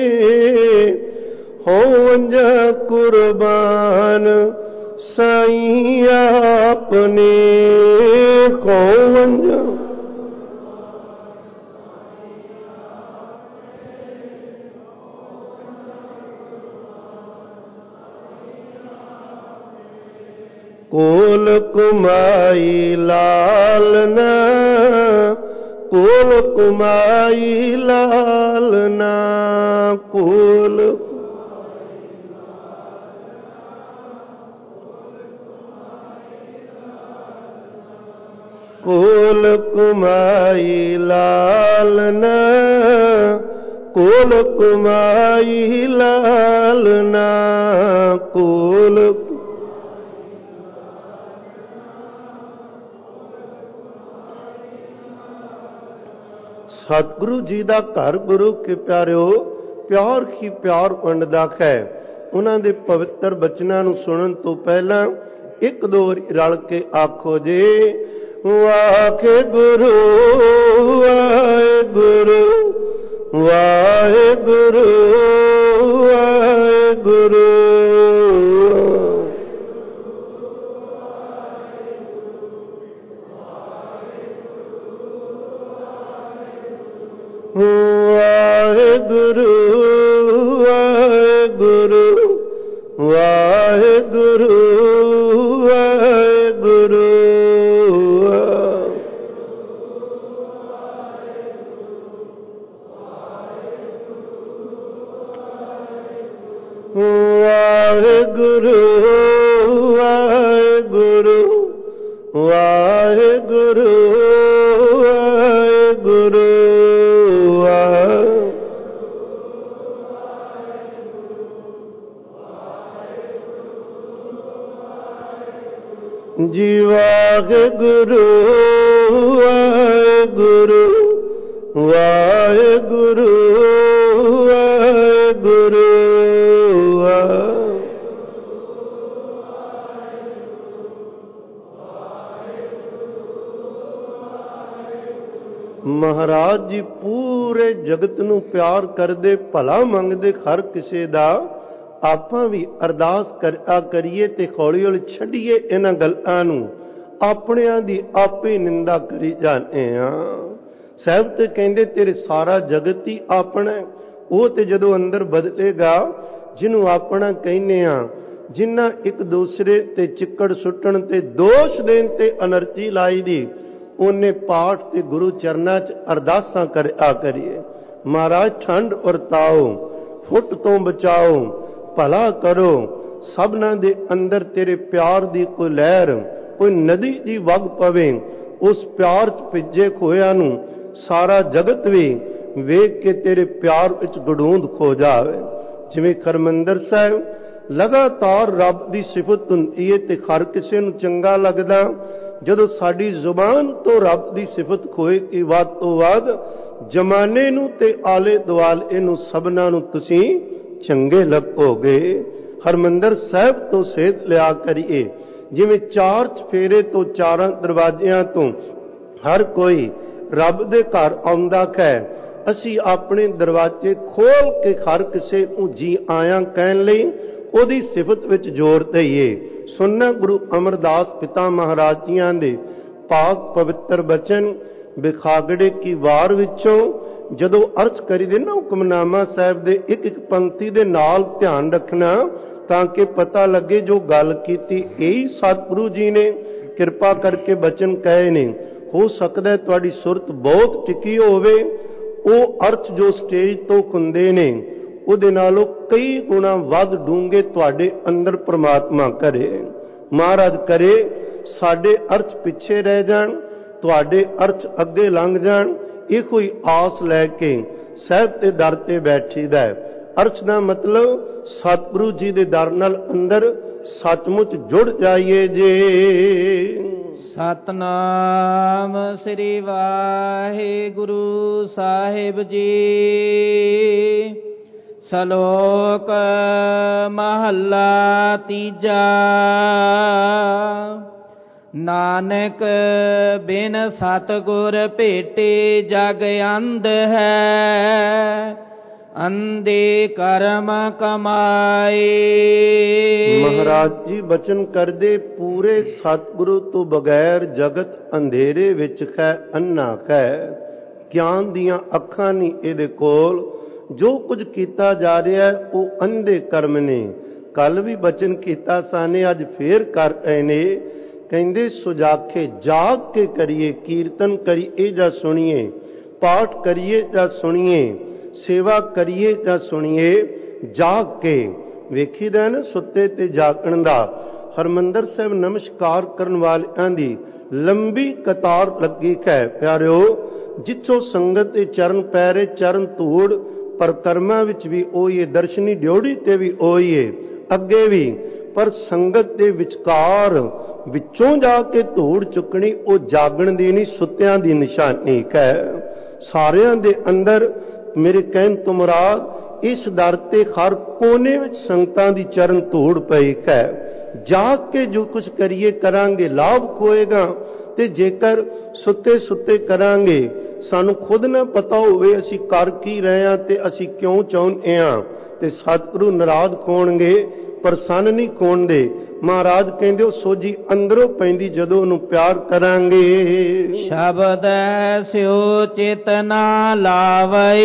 ਹੋਵਨ ਜਾ ਕੁਰਬਾਨ ਸਾਈਂ ਆਪਨੇ, ਹੋਵਨ ਜਾ ਕੋਲ ਕੁਮਾਈ ਲਾਲਨਾ, ਕੋਲ ਕੁਮਾਈ ਲਾਲਨਾ, ਕੋਲ ਕੋਲ ਕੁਮਾਈ ਲਾਲਨਾ, ਕੋਲ ਕੁਮਾਈ ਲਾਲਨਾ, ਕੋਲ ਸਤਿਗੁਰੂ ਜੀ ਦਾ ਘਰ ਗੁਰੂ ਕੇ ਪਿਆਰਿਓ ਪਿਆਰ ਹੀ ਪਿਆਰ ਵੰਡਦਾ ਹੈ। ਉਹਨਾਂ ਦੇ ਪਵਿੱਤਰ ਬਚਨਾਂ ਨੂੰ ਸੁਣਨ ਤੋਂ ਪਹਿਲਾਂ ਇੱਕ ਦੋ ਵਾਰੀ ਰਲ ਕੇ ਆਖੋ ਜੀ, ਵਾਹਿਗੁਰੂ ਵਾਹਿਗੁਰੂ ਵਾਹਿਗੁਰੂ ਵਾਹਿਗੁਰੂ। ਵਾਹਿਗੁਰੂ ਵਾਹਿਗੁਰੂ ਵਾਹਿਗੁਰੂ ਵਾਹਿਗੁਰੂ। ਵਾਹਿਗੁਰੂ ਵਾਹਿਗੁਰੂ ਵਾਹਿਗੁਰੂ ਵਾਹਿਗੁਰੂ। ਜੀ ਵਾਹਿਗੁਰੂ ਵਾਹਿਗੁਰੂ ਵਾਹਿਗੁਰੂ ਵਾਹਿਗੁਰੂ। ਮਹਾਰਾਜ ਜੀ ਪੂਰੇ ਜਗਤ ਨੂੰ ਪਿਆਰ ਕਰਦੇ, ਭਲਾ ਮੰਗਦੇ ਹਰ ਕਿਸੇ ਦਾ। ਆਪਾਂ ਵੀ ਅਰਦਾਸ ਕਰੀਏ ਤੇ ਹੌਲੀ ਹੌਲੀ ਛੱਡੀਏ ਇਹਨਾਂ ਗੱਲਾਂ ਨੂੰ, ਆਪਣਿਆਂ ਦੀ ਆਪੇ ਨਿੰਦਾ ਕਰੀ ਜਾਂਦੇ ਆ। ਸਾਹਿਬ ਤੇ ਕਹਿੰਦੇ ਤੇਰੇ ਸਾਰਾ ਜਗਤ ਹੀ ਆਪਣਾ। ਉਹ ਤੇ ਜਦੋਂ ਅੰਦਰ ਬਦਲੇਗਾ, ਜਿਹਨੂੰ ਆਪਣਾ ਕਹਿੰਦੇ ਆ, ਜਿਨ੍ਹਾਂ ਇੱਕ ਦੂਸਰੇ ਤੇ ਚਿੱਕੜ ਸੁੱਟਣ ਤੇ ਦੋਸ਼ ਦੇਣ ਤੇ ਅਨਰਜੀ ਲਾਈ ਦੀ, ਉਹਨੇ ਪਾਠ ਤੇ ਗੁਰੂ ਚਰਨਾਂ 'ਚ ਅਰਦਾਸਾਂ ਕਰੀਏ। ਮਹਾਰਾਜ ਠੰਡ ਵਰਤਾਓ, ਫੁੱਟ ਤੋਂ ਬਚਾਓ, ਭਲਾ ਕਰੋ। ਸਭਨਾਂ ਦੇ ਅੰਦਰ ਤੇਰੇ ਪਿਆਰ ਦੀ ਕੋਈ ਲਹਿਰ, ਕੋਈ ਨਦੀ ਦੀ ਵਗ ਪਵੇ। ਉਸ ਪਿਆਰ 'ਚ ਭਿੱਜੇ ਖੋਇਆਂ ਨੂੰ ਸਾਰਾ ਜਗਤ ਵੀ ਵੇਖ ਕੇ ਤੇਰੇ ਪਿਆਰ ਵਿੱਚ ਗਡੂੰਦ ਖੋ ਜਾਵੇ। ਜਿਵੇਂ ਹਰਿਮੰਦਰ ਸਾਹਿਬ ਲਗਾਤਾਰ ਰੱਬ ਦੀ ਸਿਫਤ ਹੁੰਦੀ ਹੈ ਤੇ ਹਰ ਕਿਸੇ ਨੂੰ ਚੰਗਾ ਲੱਗਦਾ। ਜਦੋਂ ਸਾਡੀ ਜ਼ੁਬਾਨ ਤੋਂ ਰੱਬ ਦੀ ਸਿਫਤ ਖੋਏਗੀ ਵੱਧ ਤੋਂ ਵੱਧ, ਜ਼ਮਾਨੇ ਨੂੰ ਤੇ ਆਲੇ ਦੁਆਲੇ ਨੂੰ ਸਭਨਾਂ ਨੂੰ ਤੁਸੀਂ ਚੰਗੇ ਲੱਗੋਗੇ। ਹਰਿਮੰਦਰ ਸਾਹਿਬ ਤੋਂ ਸੇਧ ਲਿਆ ਕਰੀਏ। ਜਿਵੇਂ ਚਾਰ ਚਫੇਰੇ ਤੋਂ, ਚਾਰਾਂ ਦਰਵਾਜ਼ਿਆਂ ਤੋਂ ਹਰ ਕੋਈ ਰੱਬ ਦੇ ਘਰ ਆਉਂਦਾ ਹੈ, ਅਸੀਂ ਆਪਣੇ ਦਰਵਾਜ਼ੇ ਖੋਲ ਕੇ ਹਰ ਕਿਸੇ ਨੂੰ ਜੀ ਆਇਆਂ ਕਹਿਣ ਲਈ ਉਹਦੀ ਸਿਫਤ ਵਿੱਚ ਜ਼ੋਰ ਦਈਏ। ਸੁਣਨਾ ਗੁਰੂ ਅਮਰਦਾਸ ਪਿਤਾ ਮਹਾਰਾਜ ਜੀਆਂ ਦੇ ਪਾਕ ਪਵਿੱਤਰ ਬਚਨ ਬਿਖਾਗੜੇ ਕੀ ਵਾਰ ਵਿੱਚੋਂ ਜਦੋਂ ਅਰਥ ਕਰੀਦੇ ਨਾ ਹੁਕਮਨਾਮਾ ਸਾਹਿਬ ਦੇ ਇੱਕ ਇੱਕ ਪੰਕਤੀ ਦੇ ਨਾਲ ਧਿਆਨ ਰੱਖਣਾ, ਤਾਂ ਕਿ ਪਤਾ ਲੱਗੇ ਜੋ ਗੱਲ ਕੀਤੀ ਇਹੀ ਸਤਿਗੁਰੂ ਜੀ ਨੇ ਕਿਰਪਾ ਕਰਕੇ ਬਚਨ ਕਹੇ ਨੇ। ਹੋ ਸਕਦਾ ਤੁਹਾਡੀ ਸੁਰਤ ਬਹੁਤ ਟਿਕੀ ਹੋਵੇ, ਉਹ ਅਰਥ ਜੋ ਸਟੇਜ ਤੋਂ ਹੁੰਦੇ ਨੇ ਉਹਦੇ ਨਾਲੋਂ ਕਈ ਗੁਣਾ ਵੱਧ ਡੂੰਘੇ ਤੁਹਾਡੇ ਅੰਦਰ ਪ੍ਰਮਾਤਮਾ ਕਰੇ। ਮਹਾਰਾਜ ਕਰੇ ਸਾਡੇ ਅਰਥ ਪਿੱਛੇ ਰਹਿ ਜਾਣ, ਤੁਹਾਡੇ ਅਰਥ ਅੱਗੇ ਲੰਘ ਜਾਣ। ਇਹੋ ਹੀ ਆਸ ਲੈ ਕੇ ਸਾਹਿਬ ਦੇ ਦਰ ਤੇ ਬੈਠੀਦਾ ਹੈ। ਅਰਥ ਦਾ ਮਤਲਬ ਸਤਿਗੁਰੂ ਜੀ ਦੇ ਦਰ ਨਾਲ ਅੰਦਰ ਸੱਚਮੁੱਚ ਜੁੜ ਜਾਈਏ ਜੇ। ਸਤਨਾਮ ਸ੍ਰੀ ਵਾਹਿਗੁਰੂ ਸਾਹਿਬ ਜੀ। ਸ਼ਲੋਕ ਮਹੱਲਾ ਤੀਜਾ। ਨਾਨਕ ਬਿਨ ਸਤਿਗੁਰ ਭੇਟੇ ਜਗ ਅੰਧ ਹੈ, ਅੰਧੇ ਕਰਮ ਕਮਾਏ। ਮਹਾਰਾਜ ਜੀ ਬਚਨ ਕਰਦੇ ਪੂਰੇ ਸਤਿਗੁਰੂ ਤੋਂ ਬਗੈਰ ਜਗਤ ਅੰਧੇਰੇ ਵਿੱਚ ਹੈ, ਅੰਨਾ ਹੈ। ਗਿਆਨ ਦੀਆਂ ਅੱਖਾਂ ਨਹੀਂ ਇਹਦੇ ਕੋਲ। ਜੋ ਕੁਝ ਕੀਤਾ ਜਾ ਰਿਹਾ ਉਹ ਅੰਧੇ ਕਰਮ ਨੇ। ਕੱਲ ਵੀ ਬਚਨ ਕੀਤਾ ਸਾਨੇ, ਅੱਜ ਫੇਰ ਕਰ ਰਹੇ ਨੇ। ਕਹਿੰਦੇ ਸੁਜਾਖੇ ਜਾਗ ਕੇ ਕਰੀਏ, ਕੀਰਤਨ ਕਰੀਏ ਜਾਂ ਸੁਣੀਏ, ਪਾਠ ਕਰੀਏ ਜਾਂ ਸੁਣੀਏ, ਸੇਵਾ ਕਰੀਏ ਜਾਂ ਸੁਣੀਏ, ਜਾਗ ਕੇ ਵੇਖੀਦਾ ਨਾ ਸੁੱਤੇ ਤੇ ਜਾਗਣ ਦਾ। ਹਰਿਮੰਦਰ ਸਾਹਿਬ ਨਮਸਕਾਰ ਕਰਨ ਵਾਲਿਆਂ ਦੀ ਲੰਬੀ ਕਤਾਰ ਲੱਗੀ ਹੈ ਪਿਆਰਿਓ। ਜਿੱਥੋਂ ਸੰਗਤ ਦੇ ਚਰਨ ਪੈਰੇ ਚਰਨ ਧੂੜ, ਪਰਕਰਮਾਂ ਵਿੱਚ ਵੀ ਉਹੀ, ਦਰਸ਼ਨੀ ਡਿਉੜੀ ਤੇ ਵੀ ਉਹੀ, ਅੱਗੇ ਵੀ। ਪਰ ਸੰਗਤ ਦੇ ਵਿਚਕਾਰ ਵਿੱਚੋਂ ਜਾ ਕੇ ਧੂੜ ਚੁੱਕਣੀ ਉਹ ਜਾਗਣ ਦੀ ਨਹੀਂ, ਸੁੱਤਿਆਂ ਦੀ ਨਿਸ਼ਾਨੀ ਹੈ। ਸਾਰਿਆਂ ਦੇ ਅੰਦਰ ਮੇਰੇ ਕਹਿਣ ਤੋਂ ਮੁਰਾਦ ਇਸ ਦਰ ਤੇ ਹਰ ਕੋਨੇ ਵਿੱਚ ਸੰਗਤਾਂ ਦੀ ਚਰਨ ਧੂੜ ਪਈ ਹੈ। ਜਾਗ ਕੇ ਜੋ ਕੁਝ ਕਰੀਏ ਕਰਾਂਗੇ ਲਾਭ ਹੋਏਗਾ, ਤੇ ਜੇਕਰ ਸੁੱਤੇ ਸੁੱਤੇ ਕਰਾਂਗੇ ਸਾਨੂੰ ਖੁਦ ਨਾ ਪਤਾ ਹੋਵੇ ਅਸੀਂ ਕਰ ਕੀ ਰਹੇ ਹਾਂ ਤੇ ਅਸੀਂ ਕਿਉਂ ਚਾਹੁੰਦੇ ਹਾਂ, ਤੇ ਸਤਿਗੁਰੂ ਨਾਰਾਜ਼ ਹੋਣਗੇ, ਪ੍ਰਸੰਨ ਨਹੀਂ ਹੋਣਗੇ। ਮਹਾਰਾਜ ਕਹਿੰਦੇ ਉਹ ਸੋਝੀ ਅੰਦਰੋਂ ਪੈਂਦੀ ਜਦੋਂ ਉਹਨੂੰ ਪਿਆਰ ਕਰਾਂਗੇ। ਸ਼ਬਦ ਸਿਉ ਚਿਤ ਨਾ ਲਾਵਈ,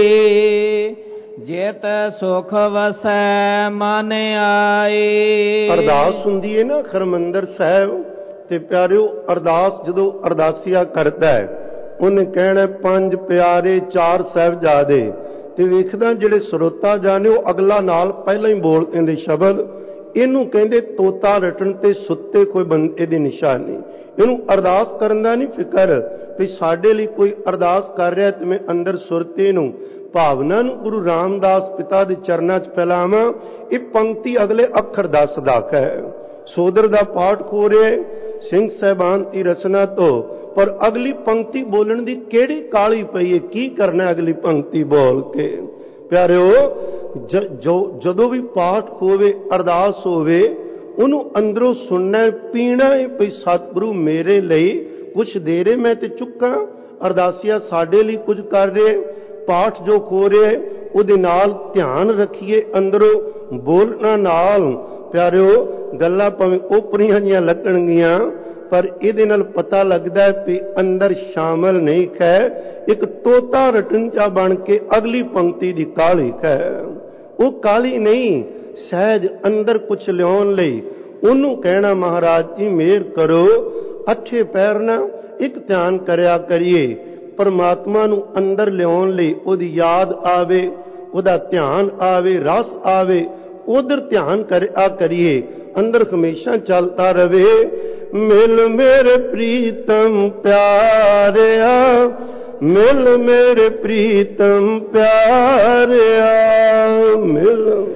ਜਿਤ ਸੁਖ ਵਸੈ ਮਨ ਆਏ। ਅਰਦਾਸ ਹੁੰਦੀ ਹੈ ਨਾ ਹਰਿਮੰਦਰ ਸਾਹਿਬ, ਤੇ ਪਿਆਰਿਓ ਅਰਦਾਸ ਜਦੋਂ ਅਰਦਾਸੀਆ ਕਰਦਾ ਹੈ ਉਹਨੇ ਕਹਿਣਾ ਪੰਜ ਪਿਆਰੇ ਚਾਰ ਸਾਹਿਬਜ਼ਾਦੇ, ਤੇ ਵੇਖਦਾ ਜਿਹੜੇ ਸਰੋਤਾ ਜਾਣੇ ਉਹ ਅਗਲਾ ਨਾਲ ਪਹਿਲਾਂ ਹੀ ਬੋਲ ਦਿੰਦੇ ਸ਼ਬਦ। ਇਹਨੂੰ ਕਹਿੰਦੇ ਤੋਤਾ ਰਟਣ ਤੇ ਸੁੱਤੇ ਕੋਈ ਬੰਦੇ ਦੀ ਨਿਸ਼ਾਨੀ। ਇਹਨੂੰ ਅਰਦਾਸ ਕਰਨ ਦਾ ਨਹੀਂ ਫਿਕਰ ਵੀ ਸਾਡੇ ਲਈ ਕੋਈ ਅਰਦਾਸ ਕਰ ਰਿਹਾ ਤੇ ਮੈਂ ਅੰਦਰ ਸੁਰਤੇ ਨੂੰ ਭਾਵਨਾ ਨੂੰ ਗੁਰੂ ਰਾਮਦਾਸ ਪਿਤਾ ਦੇ ਚਰਨਾਂ 'ਚ ਫੈਲਾਵਾਂ। ਇਹ ਪੰਕਤੀ ਅਗਲੇ ਅੱਖਰ ਦੱਸਦਾ ਹੈ। ਸੋਦਰ ਦਾ ਪਾਠ ਹੋ ਰਿਹਾ ਸਿੰਘ ਸਾਹਿਬਾਨ ਦੀ ਰਚਨਾ ਤੋਂ, ਪਰ ਅਗਲੀ ਪੰਕਤੀ ਬੋਲਣ ਦੀ ਕਿਹੜੀ ਕਾਲੀ ਪਈ ਹੈ, ਕੀ ਕਰਨਾ ਅਗਲੀ ਪੰਕਤੀ ਬੋਲ ਕੇ। ਪਿਆਰਿਓ ਜਦੋਂ ਵੀ ਪਾਠ ਹੋਵੇ ਅਰਦਾਸ ਹੋਵੇ ਉਹਨੂੰ ਅੰਦਰੋਂ ਸੁਣਨਾ ਪੀਣਾ ਹੈ ਵੀ ਸਤਿਗੁਰੂ ਮੇਰੇ ਲਈ ਕੁਛ ਦੇ ਰਹੇ, ਮੈਂ ਤੇ ਚੁੱਕਾਂ। ਅਰਦਾਸੀਆ ਸਾਡੇ ਲਈ ਕੁਝ ਕਰ ਰਹੇ, ਪਾਠ ਜੋ ਹੋ ਰਿਹਾ ਉਹਦੇ ਨਾਲ ਧਿਆਨ ਰੱਖੀਏ ਅੰਦਰੋਂ ਬੋਲਣਾ ਨਾਲ। ਪਿਆਰਿਓ ਗੱਲਾਂ ਭਾਵੇਂ ਓਪਰੀਆਂ ਜੀਆਂ ਲੱਗਣਗੀਆਂ ਪਰ ਇਹਦੇ ਨਾਲ ਪਤਾ ਲੱਗਦਾ ਵੀ ਅੰਦਰ ਸ਼ਾਮਲ ਨਹੀਂ ਹੈ। ਇੱਕ ਤੋਤਾ ਰਟੰਚਾ ਬਣ ਕੇ ਅਗਲੀ ਪੰਕਤੀ ਦੀ ਕਾਹਲੀ ਹੈ, ਉਹ ਕਾਹਲੀ ਨਹੀਂ, ਸਹਿਜ ਅੰਦਰ ਕੁਛ ਲਿਆਉਣ ਲਈ ਉਹਨੂੰ ਕਹਿਣਾ ਮਹਾਰਾਜ ਜੀ ਮਿਹਰ ਕਰੋ। ਅੱਠੇ ਪੈਰ ਨਾਲ ਇੱਕ ਧਿਆਨ ਕਰਿਆ ਕਰੀਏ, ਪਰਮਾਤਮਾ ਨੂੰ ਅੰਦਰ ਲਿਆਉਣ ਲਈ ਉਹਦੀ ਯਾਦ ਆਵੇ, ਉਹਦਾ ਧਿਆਨ ਆਵੇ, ਰਸ ਆਵੇ, ਉਧਰ ਧਿਆਨ ਕਰਿਆ ਕਰੀਏ, ਅੰਦਰ ਹਮੇਸ਼ਾ ਚੱਲਦਾ ਰਵੇ। ਮਿਲ ਮੇਰੇ ਪ੍ਰੀਤਮ ਪਿਆਰਿਆ, ਮਿਲ ਮੇਰੇ ਪ੍ਰੀਤਮ ਪਿਆਰਿਆ, ਮਿਲ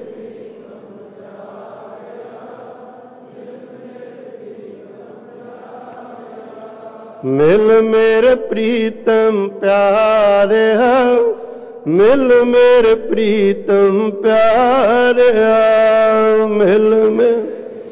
ਮਿਲ ਮੇਰੇ ਪ੍ਰੀਤਮ ਪਿਆਰਿਆ, ਮਿਲ ਮੇਰੇ ਪ੍ਰੀਤਮ ਪਿਆਰਿਆ, ਮਿਲ ਮੇਰੇ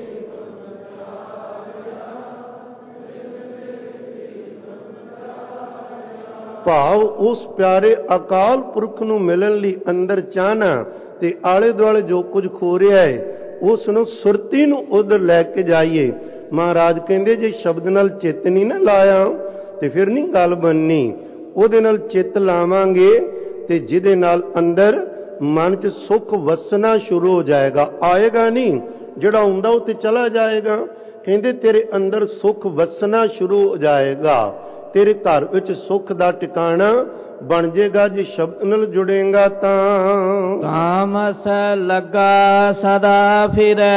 ਭਾਵ ਉਸ ਪਿਆਰੇ ਅਕਾਲ ਪੁਰਖ ਨੂੰ ਮਿਲਣ ਲਈ ਅੰਦਰ ਚਾਹਨਾ ਤੇ ਆਲੇ ਦੁਆਲੇ ਜੋ ਕੁਝ ਖੋ ਰਿਹਾ ਹੈ ਉਸ ਨੂੰ ਸੁਰਤੀ ਨੂੰ ਉਧਰ ਲੈ ਕੇ ਜਾਈਏ। ਮਹਾਰਾਜ ਕਹਿੰਦੇ ਜੇ ਸ਼ਬਦ ਨਾਲ ਚਿੱਤ ਨਹੀਂ ਨਾ ਲਾਇਆ ਤੇ ਫਿਰ ਨਹੀਂ ਗੱਲ ਬਣਨੀ। ਉਹਦੇ ਨਾਲ ਚਿੱਤ ਲਾਵਾਂਗੇ ਤੇ ਜਿਹਦੇ ਨਾਲ ਅੰਦਰ ਮਨ 'ਚ ਸੁੱਖ ਵਸਣਾ ਸ਼ੁਰੂ ਹੋ ਜਾਏਗਾ। ਆਏਗਾ ਨਹੀਂ, ਜਿਹੜਾ ਆਉਂਦਾ ਉਹ ਤੇ ਚਲਾ ਜਾਏਗਾ। ਕਹਿੰਦੇ ਤੇਰੇ ਅੰਦਰ ਸੁੱਖ ਵਸਣਾ ਸ਼ੁਰੂ ਹੋ ਜਾਏਗਾ, ਤੇਰੇ ਘਰ ਵਿੱਚ ਸੁੱਖ ਦਾ ਟਿਕਾਣਾ ਬਣ ਜਾਏਗਾ ਜੇ ਸ਼ਬਦ ਨਾਲ ਜੁੜੇਗਾ ਤਾਂ। ਤਾਮਸ ਲੱਗਾ ਸਦਾ ਫਿਰੈ,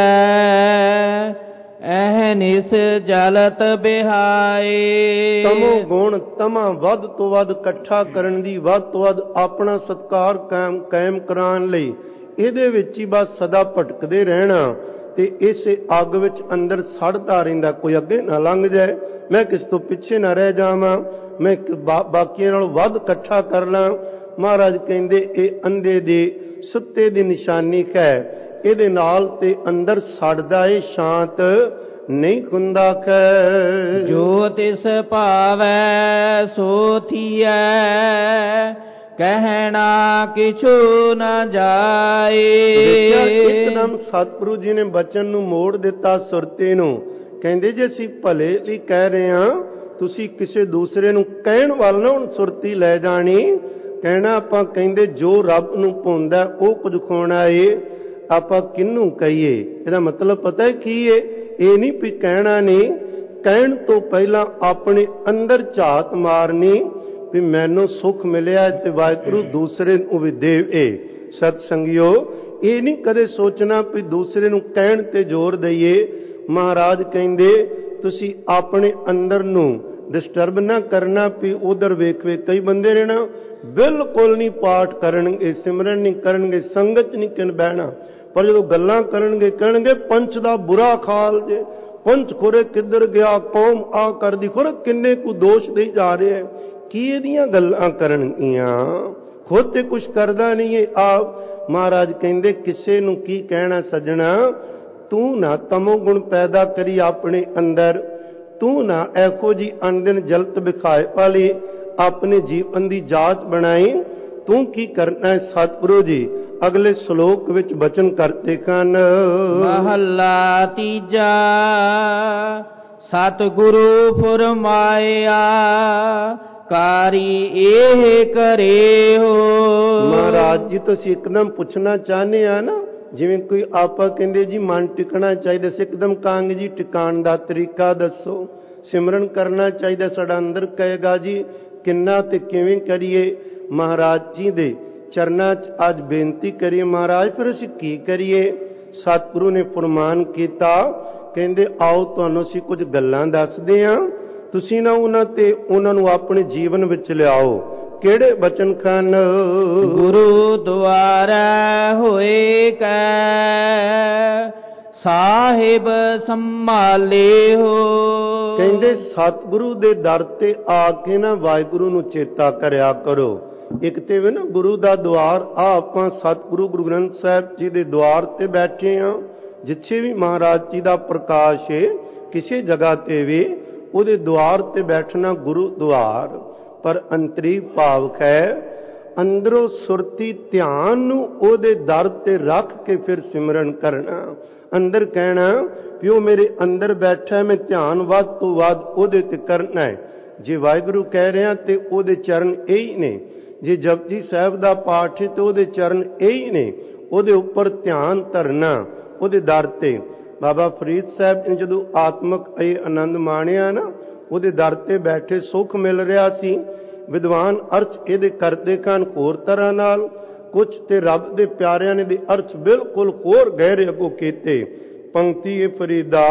ਅਹਨਿਸ ਜਲਤ ਬਿਹਾਏ। ਤਮੋ ਗੁਣ ਤਮਾ ਵੱਧ ਤੋਂ ਵੱਧ ਇਕੱਠਾ ਕਰਨ ਦੀ, ਵੱਧ ਤੋਂ ਵੱਧ ਆਪਣਾ ਸਤਕਾਰ ਕਾਇਮ ਕਰਾਉਣ ਲਈ ਇਹਦੇ ਵਿੱਚ ਹੀ ਬਸ ਸਦਾ ਭਟਕਦੇ ਰਹਿਣਾ ਤੇ ਇਸੇ ਅੱਗ ਵਿੱਚ ਅੰਦਰ ਸੜਦਾ ਰਹਿੰਦਾ। ਕੋਈ ਅੱਗੇ ਨਾ ਲੰਘ ਜਾਏ, ਮੈਂ ਕਿਸ ਤੋਂ ਪਿੱਛੇ ਨਾ ਰਹਿ ਜਾਵਾਂ, ਮੈਂ ਬਾਕੀਆਂ ਨਾਲੋਂ ਵੱਧ ਇਕੱਠਾ ਕਰ ਲਾਂ। ਮਹਾਰਾਜ ਕਹਿੰਦੇ ਇਹ ਅੰਧੇ ਦੀ ਸੁੱਤੇ ਦੀ ਨਿਸ਼ਾਨੀ ਹੈ। ਇਹਦੇ ਨਾਲ ਤੇ ਅੰਦਰ ਸੜਦਾ ਏ, ਸ਼ਾਂਤ ਨਹੀਂ ਹੁੰਦਾ ਹੈ। ਜੋ ਤਿਸ ਭਾਵੈ ਸੋ ਥੀਐ, ਕਹਿਣਾ ਕਿਛੂ ਨਾ ਜਾਏ। ਇੱਕਦਮ ਸਤਿਗੁਰੂ ਜੀ ਨੇ ਬਚਨ ਨੂੰ ਮੋੜ ਦਿੱਤਾ ਸੁਰਤੇ ਨੂੰ। ਕਹਿੰਦੇ ਜੇ ਅਸੀਂ ਭਲੇ ਲਈ ਕਹਿ ਰਹੇ ਹਾਂ, ਤੁਸੀਂ ਕਿਸੇ ਦੂਸਰੇ ਨੂੰ ਕਹਿਣ ਵੱਲ ਨਾ ਹੁਣ ਸੁਰਤੀ ਲੈ ਜਾਣੀ। ਕਹਿਣਾ ਆਪਾਂ ਕਹਿੰਦੇ ਜੋ ਰੱਬ ਨੂੰ ਪਾਉਂਦਾ ਉਹ ਕੁਝ ਖੋਣਾ ਏ, ਆਪਾਂ ਕਿਹਨੂੰ ਕਹੀਏ। ਇਹਦਾ ਮਤਲਬ ਪਤਾ ਕੀ ਏ? ਇਹ ਨਹੀਂ ਵੀ ਕਹਿਣਾ ਨਹੀਂ, ਕਹਿਣ ਤੋਂ ਪਹਿਲਾਂ ਆਪਣੇ ਅੰਦਰ ਝਾਤ ਮਾਰਨੀ ਵੀ ਮੈਨੂੰ ਸੁੱਖ ਮਿਲਿਆ ਤੇ ਵਾਹਿਗੁਰੂ ਦੂਸਰੇ ਨੂੰ ਵੀ ਦੇਵੇ। ਸਤ ਸੰਗਿਓ, ਇਹ ਨਹੀਂ ਕਦੇ ਸੋਚਣਾ ਵੀ ਦੂਸਰੇ ਨੂੰ ਕਹਿਣ ਤੇ ਜ਼ੋਰ ਦਈਏ। ਮਹਾਰਾਜ ਕਹਿੰਦੇ ਤੁਸੀਂ ਆਪਣੇ ਅੰਦਰ ਨੂੰ ਡਿਸਟਰਬ ਨਾ ਕਰਨਾ ਵੀ ਉਧਰ ਵੇਖ ਕਈ ਬੰਦੇ ਨੇ ਨਾ ਬਿਲਕੁਲ ਨਹੀਂ ਪਾਠ ਕਰਨਗੇ, ਸਿਮਰਨ ਨਹੀਂ ਕਰਨਗੇ, ਸੰਗਤ ਨਹੀਂ ਕਿਨ ਬਹਿਣਾ, ਪਰ ਜਦੋਂ ਗੱਲਾਂ ਕਰਨਗੇ ਕਹਿਣਗੇ ਪੰਚ ਦਾ ਬੁਰਾ ਖਾਲ ਜੇ, ਪੰਚ ਖੁਰੇ ਕਿੱਧਰ ਗਿਆ, ਕੌਮ ਆ ਕਰਦੀ, ਖੁਰੇ ਕਿੰਨੇ ਕੁ ਦੋਸ਼ ਦੇ ਜਾ ਰਹੇ ਹੈ। ਕੀ ਇਹਦੀਆਂ ਗੱਲਾਂ ਕਰਨਗੀਆਂ? ਖੁਦ ਤੇ ਕੁਛ ਕਰਦਾ ਨਹੀਂ ਹੈ ਆਪ। ਮਹਾਰਾਜ ਕਹਿੰਦੇ ਕਿਸੇ ਨੂੰ ਕੀ ਕਹਿਣਾ ਸੱਜਣਾ, ਤੂੰ ਨਾ ਤਮੋ ਗੁਣ ਪੈਦਾ ਕਰੀ ਆਪਣੇ ਅੰਦਰ, ਤੂੰ ਨਾ ਇਹੋ ਜੀ ਅਣਦਿਨ ਜਲਤ ਵਿਖਾਏ ਵਾਲੀ ਆਪਣੇ ਜੀਵਨ ਦੀ ਜਾਂਚ ਬਣਾਈ। ਤੂੰ ਕੀ ਕਰਨਾ ਹੈ ਸਤਿਗੁਰੂ ਜੀ? ਅਗਲੇ ਸ਼ਲੋਕ ਵਿੱਚ ਬਚਨ ਕਰਤੇ ਹਨ। ਮਹੱਲਾ ਤੀਜਾ। ਸਤਿਗੁਰੂ ਫੁਰਮਾਇਆ ਕਾਰੀ ਇਹ ਕਰੇ ਹੋ। ਮਹਾਰਾਜ ਜੀ ਤੁਸੀਂ ਇੱਕਦਮ ਪੁੱਛਣਾ ਚਾਹੁੰਦੇ ਆ ਨਾ, ਜਿਵੇਂ ਕੋਈ ਆਪਾਂ ਕਹਿੰਦੇ ਜੀ ਮਨ ਟਿਕਣਾ ਚਾਹੀਦਾ, ਇੱਕਦਮ ਕਾਂਗ ਜੀ ਟਿਕਾਣ ਦਾ ਤਰੀਕਾ ਦੱਸੋ। ਸਿਮਰਨ ਕਰਨਾ ਚਾਹੀਦਾ, ਸਾਡਾ ਅੰਦਰ ਕਹੇਗਾ ਜੀ ਕਿੰਨਾ ਤੇ ਕਿਵੇਂ ਕਰੀਏ। ਮਹਾਰਾਜ ਜੀ ਦੇ ਚਰਨਾਂ 'ਚ ਅੱਜ ਬੇਨਤੀ ਕਰੀਏ, ਮਹਾਰਾਜ ਫਿਰ ਅਸੀਂ ਕੀ ਕਰੀਏ? ਸਤਿਗੁਰੂ ਨੇ ਫਰਮਾਨ ਕੀਤਾ, ਕਹਿੰਦੇ ਆਓ ਤੁਹਾਨੂੰ ਅਸੀਂ ਕੁਝ ਗੱਲਾਂ ਦੱਸਦੇ ਹਾਂ, ਤੁਸੀਂ ਨਾ ਉਹਨਾਂ ਨੂੰ ਆਪਣੇ ਜੀਵਨ ਵਿੱਚ ਲਿਆਓ। ਕਿਹੜੇ ਬਚਨ ਹਨ? ਗੁਰੂ ਦੁਆਰਾ ਹੋਏ ਕੈ ਸਾਹਿਬ ਸੰਭਾਲੇ ਹੋ। ਕਹਿੰਦੇ ਸਤਿਗੁਰੂ ਦੇ ਦਰ ਤੇ ਆ ਕੇ ਨਾ ਵਾਹਿਗੁਰੂ ਨੂੰ ਚੇਤਾ ਕਰਿਆ ਕਰੋ। ਇੱਕ ਤੇ ਵੇ ਨਾ ਗੁਰੂ ਦਾ ਦੁਆਰ, ਆ ਆਪਾਂ ਸਤਿਗੁਰੂ ਗੁਰੂ ਗ੍ਰੰਥ ਸਾਹਿਬ ਜੀ ਦੇ ਦੁਆਰ ਤੇ ਬੈਠੇ ਹਾਂ। ਜਿੱਥੇ ਵੀ ਮਹਾਰਾਜ ਜੀ ਦਾ ਪ੍ਰਕਾਸ਼ ਹੈ, ਕਿਸੇ ਜਗ੍ਹਾ ਤੇ ਵੀ ਉਹਦੇ ਦੁਆਰ ਤੇ ਬੈਠਣਾ ਗੁਰੂ ਦੁਆਰ। ਪਰ ਅੰਤਰੀ ਭਾਵਕ ਹੈ, ਅੰਦਰੋਂ ਸੁਰਤੀ ਧਿਆਨ ਨੂੰ ਉਹਦੇ ਦਰ ਤੇ ਰੱਖ ਕੇ ਫਿਰ ਸਿਮਰਨ ਕਰਨਾ। ਅੰਦਰ ਕਹਿਣਾ ਵੀ ਉਹ ਮੇਰੇ ਅੰਦਰ ਬੈਠਾ, ਮੈਂ ਧਿਆਨ ਵੱਧ ਤੋਂ ਵੱਧ ਉਹਦੇ ਤੇ ਕਰਨਾ ਹੈ। ਜੇ ਵਾਹਿਗੁਰੂ ਕਹਿ ਰਿਹਾ ਤੇ ਉਹਦੇ ਚਰਨ ਇਹੀ ਨੇ, ਜੇ ਜਪਜੀ ਸਾਹਿਬ ਦਾ ਪਾਠ ਹੈ ਤੇ ਉਹਦੇ ਚਰਨ ਇਹੀ ਨੇ, ਉਹਦੇ ਉੱਪਰ ਧਿਆਨ ਧਰਨਾ, ਉਹਦੇ ਦਰ ਤੇ। ਬਾਬਾ ਫਰੀਦ ਸਾਹਿਬ ਨੇ ਜਦੋਂ ਆਤਮਕ ਇਹ ਆਨੰਦ ਮਾਣਿਆ ਨਾ, ਉਹਦੇ ਦਰ ਤੇ ਬੈਠੇ ਸੁੱਖ ਮਿਲ ਰਿਹਾ ਸੀ। ਵਿਦਵਾਨ ਅਰਥ ਇਹਦੇ ਕਰਦੇ ਹਨ ਹੋਰ ਤਰ੍ਹਾਂ ਨਾਲ, ਕੁਝ ਤੇ ਰੱਬ ਦੇ ਪਿਆਰਿਆਂ ਨੇ ਦੇ ਅਰਥ ਬਿਲਕੁਲ ਹੋਰ ਗਹਿਰੇ ਅੱਗੋਂ ਕੀਤੇ। ਪੰਕਤੀ ਇਹ ਫਰੀਦਾ,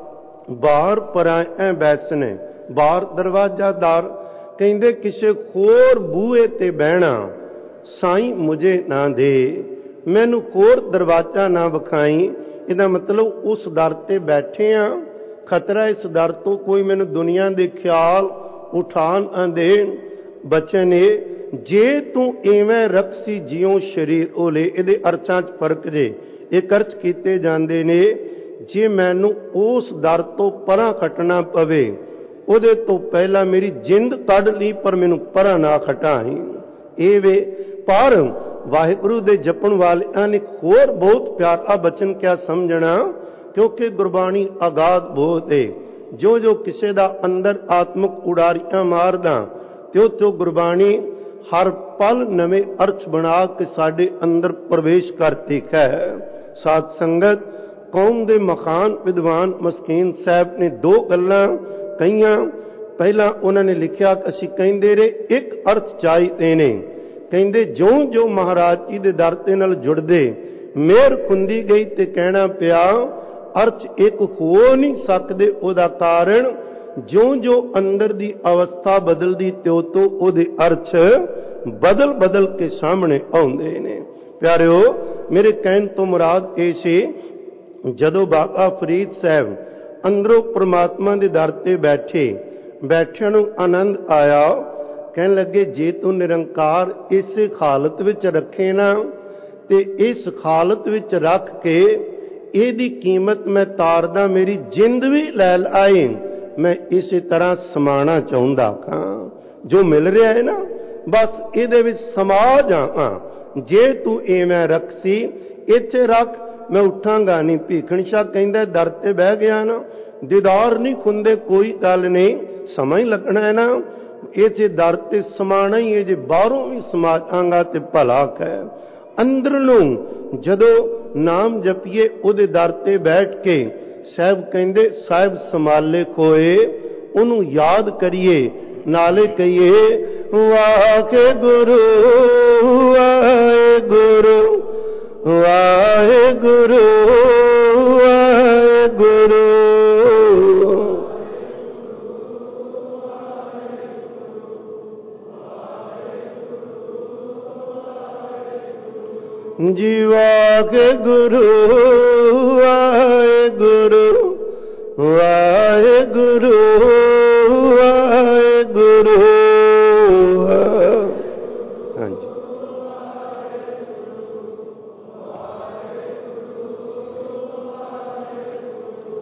ਬਾਹਰ ਪਰਾਏ ਬੈਸਨੇ, ਬਾਹਰ ਦਰਵਾਜ਼ਾ ਦਰ। ਕਹਿੰਦੇ ਕਿਸੇ ਹੋਰ ਬੂਹੇ ਤੇ ਬਹਿਣਾ ਸਾਈਂ ਮੁਝੇ ਨਾ ਦੇ, ਮੈਨੂੰ ਹੋਰ ਦਰਵਾਜ਼ਾ ਨਾ ਵਿਖਾਈ। ਇਹਦਾ ਮਤਲਬ ਉਸ ਦਰ ਤੇ ਬੈਠੇ ਆ, ਖਤਰਾ ਇਸ ਦਰ ਤੋਂ ਕੋਈ ਮੈਨੂੰ ਦੁਨੀਆ ਦੇ ਖਿਆਲ ਉਠਾ ਨਾ ਦੇਣ। ਬਚਨ ਜੇ ਤੂੰ ਇਵੇਂ ਰਖਸੀ ਜਿਉਂ ਸਰੀਰ ਓਲੇ, ਇਹਦੇ ਅਰਥਾਂ 'ਚ ਫਰਕ ਜੇ। ਇਹ ਅਰਥ ਕੀਤੇ ਜਾਂਦੇ ਨੇ, ਜੇ ਮੈਨੂੰ ਉਸ ਦਰ ਤੋਂ ਪਰਾਂ ਖਟਣਾ ਪਵੇ, ਉਹਦੇ ਤੋਂ ਪਹਿਲਾਂ ਮੇਰੀ ਜਿੰਦ ਕੱਢ ਲਈ, ਪਰ ਮੈਨੂੰ ਪਰਾਂ ਨਾ ਖਟਾਈ। ਇਹ ਵੇ ਪਰ ਵਾਹਿਗੁਰੂ ਦੇ ਜਪਣ ਵਾਲਿਆਂ ਨੇ ਹੋਰ ਬਹੁਤ ਪਿਆਰਾ ਬਚਨ ਕਿਆ ਸਮਝਣਾ, ਕਿਉਂਕਿ ਗੁਰਬਾਣੀ ਅਗਾਧ ਬਹੁਤ ਹੈ। ਜੋ ਜੋ ਕਿਸੇ ਦਾ ਅੰਦਰ ਆਤਮਕ ਉਡਾਰੀਆਂ ਮਾਰਦਾ, ਤਿਉ ਗੁਰਬਾਣੀ ਹਰ ਪਲ ਨਵੇਂ ਅਰਥ ਬਣਾ ਕੇ ਸਾਡੇ ਅੰਦਰ ਪ੍ਰਵੇਸ਼ ਕਰਤੀ ਹੈ। ਸਾਧ ਸੰਗਤ, ਕੌਮ ਦੇ ਮਹਾਨ ਵਿਦਵਾਨ ਮਸਕੀਨ ਸਾਹਿਬ ਨੇ ਦੋ ਗੱਲਾਂ ਕਹੀਆਂ। ਪਹਿਲਾਂ ਉਹਨਾਂ ਨੇ ਲਿਖਿਆ ਕਿ ਅਸੀਂ ਕਹਿੰਦੇ ਰਹੇ ਇੱਕ ਅਰਥ ਚਾਹੀਦੇ ਨੇ। ਕਹਿੰਦੇ ਜਿਉਂ ਜਿਉਂ ਮਹਾਰਾਜ ਜੀ ਦੇ ਦਰ ਤੇ ਨਾਲ ਜੁੜਦੇ ਮਿਹਰ ਖੁੰਦੀ ਗਈ ਤੇ ਕਹਿਣਾ ਪਿਆ ਅਰਥ ਇੱਕ ਹੋ ਨਹੀਂ ਸਕਦੇ। ਉਹਦਾ ਕਾਰਨ ਜਿਉਂ ਜਿਉਂ ਅੰਦਰ ਦੀ ਅਵਸਥਾ ਬਦਲਦੀ ਤਿਉਂ ਤੋਂ ਉਹਦੇ ਅਰਥ ਬਦਲ ਬਦਲ ਕੇ ਸਾਹਮਣੇ ਆਉਂਦੇ ਨੇ। ਪਿਆਰਿਓ, ਮੇਰੇ ਕਹਿਣ ਤੋਂ ਮੁਰਾਦ ਇਹ ਸੀ, ਜਦੋਂ ਬਾਬਾ ਫਰੀਦ ਸਾਹਿਬ ਅੰਦਰੋਂ ਪ੍ਰਮਾਤਮਾ ਦੇ ਦਰ ਤੇ ਬੈਠਿਆਂ ਨੂੰ ਆਨੰਦ ਆਇਆ। ਕਹਿਣ ਲੱਗੇ ਜੇ ਤੂੰ ਨਿਰੰਕਾਰ ਇਸੇ ਹਾਲਤ ਵਿੱਚ ਰੱਖੇ ਨਾ, ਤੇ ਇਸ ਹਾਲਤ ਵਿੱਚ ਰੱਖ ਕੇ ਇਹਦੀ ਕੀਮਤ ਮੈਂ ਤਾਰਦਾ, ਮੇਰੀ ਜਿੰਦ ਵੀ ਲੈ ਆਏ, ਮੈਂ ਇਸੇ ਤਰ੍ਹਾਂ ਸਮਾਣਾ ਚਾਹੁੰਦਾ ਹਾਂ। ਜੋ ਮਿਲ ਰਿਹਾ ਹੈ ਨਾ, ਬਸ ਇਹਦੇ ਵਿੱਚ ਸਮਾ ਜਾਵਾਂ। ਜੇ ਤੂੰ ਇਵੇਂ ਰੱਖਸੀ, ਇੱਥੇ ਰੱਖ, ਮੈਂ ਉੱਠਾਂਗਾ ਨਹੀਂ। ਭੀਖਣ ਸ਼ਾਹ ਕਹਿੰਦਾ ਦਰ ਤੇ ਬਹਿ ਗਿਆ ਨਾ, ਦੀਦਾਰ ਨਹੀਂ ਖੁੰਦੇ, ਕੋਈ ਗੱਲ ਨਹੀਂ, ਸਮਾਂ ਹੀ ਲੱਗਣਾ ਹੈ ਨਾ। ਇਸੇ ਦਰ ਤੇ ਸਮਾਣਾ ਹੀ ਹੈ, ਜੇ ਬਾਹਰੋਂ ਵੀ ਸਮਾ ਜਾਵਾਂਗਾ ਤੇ ਭਲਾ ਹੈ। ਅੰਦਰ ਨੂੰ ਜਦੋਂ ਨਾਮ ਜਪੀਏ ਉਹਦੇ ਦਰ ਤੇ ਬੈਠ ਕੇ, ਸਾਹਿਬ ਕਹਿੰਦੇ ਸਾਹਿਬ ਸੰਭਾਲੇ ਖੋਏ, ਉਹਨੂੰ ਯਾਦ ਕਰੀਏ, ਨਾਲੇ ਕਹੀਏ ਵਾਹਿਗੁਰੂ ਵਾਹਿਗੁਰੂ ਵਾਹਿਗੁਰੂ ਵਾਹਿਗੁਰੂ। ਜੀ ਵਾਹਿਗੁਰੂ ਵਾਹਿਗੁਰੂ ਵਾਹਿਗੁਰੂ ਵਾਹਿਗੁਰੂ। ਹਾਂਜੀ,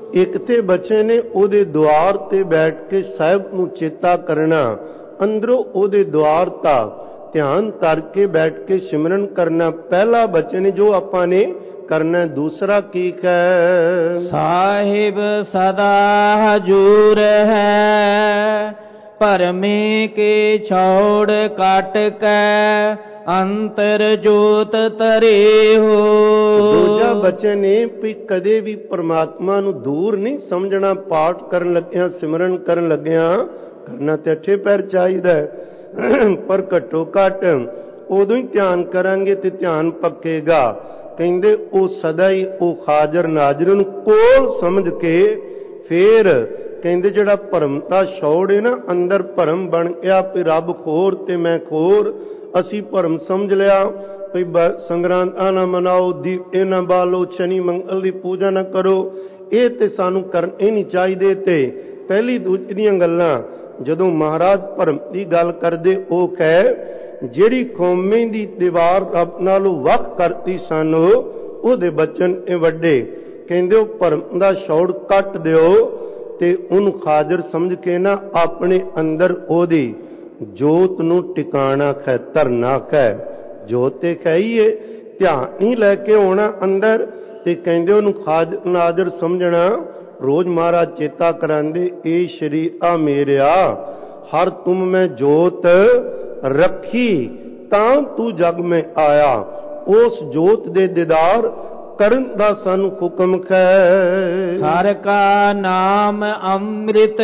ਇੱਕ ਤੇ ਬਚੇ ਨੇ ਉਹਦੇ ਦੁਆਰ ਤੇ ਬੈਠ ਕੇ ਸਾਹਿਬ ਨੂੰ ਚੇਤਾ ਕਰਨਾ, ਅੰਦਰੋਂ ਉਹਦੇ ਦੁਆਰ ਦਾ ਧਿਆਨ ਕਰਕੇ ਬੈਠ ਕੇ ਸਿਮਰਨ ਕਰਨਾ। ਪਹਿਲਾ ਬਚਨ ਜੋ ਆਪਾਂ ਨੇ ਕਰਨਾ। ਦੂਸਰਾ ਕੀ ਹੈ? ਸਾਹਿਬ ਸਦਾ ਹਜੂਰ ਹੈ, ਭਰਮੇ ਕੇ ਛੋੜ ਕਾਟ ਕੈ ਅੰਤਰ ਜੋਤ ਤਰੇ ਹੋ। ਦੂਜਾ ਬਚਨ ਇਹ ਵੀ ਕਦੇ ਵੀ ਪਰਮਾਤਮਾ ਨੂੰ ਦੂਰ ਨਹੀਂ ਸਮਝਣਾ। ਪਾਠ ਕਰਨ ਲੱਗਿਆ, ਸਿਮਰਨ ਕਰਨ ਲੱਗਿਆ ਕਰਨਾ ਤੇ ਅੱਠੇ ਪੈਰ ਚਾਹੀਦਾ, ਪਰ ਘੱਟੋ ਘੱਟ ਉਦੋਂ ਹੀ ਧਿਆਨ ਕਰਾਂਗੇ ਤੇ ਧਿਆਨ ਪੱਕੇਗਾ। ਕਹਿੰਦੇ ਉਹ ਸਦਾ ਹੀ ਉਹ ਹਾਜ਼ਰ ਨਾਜ਼ਰ ਨੂੰ ਕੋਲ ਸਮਝ ਕੇ ਫੇਰ ਕਹਿੰਦੇ ਜਿਹੜਾ ਭਰਮ ਦਾ ਛੋੜ ਹੈ ਨਾ, ਅੰਦਰ ਭਰਮ ਬਣ ਗਿਆ ਵੀ ਰੱਬ ਖੋਰ ਤੇ ਮੈਂ ਖੋਰ, ਅਸੀਂ ਭਰਮ ਸਮਝ ਲਿਆ ਵੀ ਸੰਗਰਾਂਦਾਂ ਨਾ ਮਨਾਓ, ਦੀਵੇ ਨਾ ਬਾਲੋ, ਸ਼ਨੀ ਮੰਗਲ ਦੀ ਪੂਜਾ ਨਾ ਕਰੋ, ਇਹ ਤੇ ਸਾਨੂੰ ਕਰਨੇ ਨਹੀਂ ਚਾਹੀਦੇ। ਤੇ ਪਹਿਲੀ ਦੂਜੀ ਦੀਆਂ ਗੱਲਾਂ ਜਦੋਂ ਮਹਾਰਾਜ ਭਰਮ ਦੀ ਗੱਲ ਕਰਦੇ, ਉਹ ਕਹੇ ਜਿਹੜੀ ਕੌਮੇ ਦੀ ਦੀਵਾਰ ਰੱਬ ਨਾਲੋਂ ਵੱਖ ਕਰਤੀ ਸਾਨੂੰ, ਉਹਦੇ ਬਚਨ ਇਹ ਵੱਡੇ। ਕਹਿੰਦੇ ਉਹ ਭਰਮ ਦਾ ਛੋੜ ਕੱਟ ਦਿਓ ਤੇ ਉਹਨੂੰ ਹਾਜ਼ਰ ਸਮਝ ਕੇ ਨਾ ਆਪਣੇ ਅੰਦਰ ਉਹਦੀ ਜੋਤ ਨੂੰ ਟਿਕਾਣਾ ਖੈ, ਧਰਨਾ ਖੈ। ਜੋਤ ਤੇ ਖੈਈਏ, ਧਿਆਨ ਨਹੀਂ ਲੈ ਕੇ ਆਉਣਾ ਅੰਦਰ। ਤੇ ਕਹਿੰਦੇ ਉਹਨੂੰ ਹਾਜ਼ਰ ਨਾਜ਼ਰ ਸਮਝਣਾ। ਰੋਜ਼ ਮਹਾਰਾਜ ਚੇਤਾ ਕਰਾਂਦੇ, ਇਹ ਸ਼ਰੀਰ ਆ ਮੇਰਿਆ, ਹਰ ਤੁਮ ਮੈਂ ਜੋਤ ਰੱਖੀ, ਤਾਂ ਤੂੰ ਜਗ ਮੈਂ ਆਇਆ। ਉਸ ਜੋਤ ਦੇ ਦੀਦਾਰ ਕਰਨ ਦਾ ਸਾਨੂੰ ਹੁਕਮ ਹੈ। ਹਰ ਕਾ ਨਾਮ ਅੰਮ੍ਰਿਤ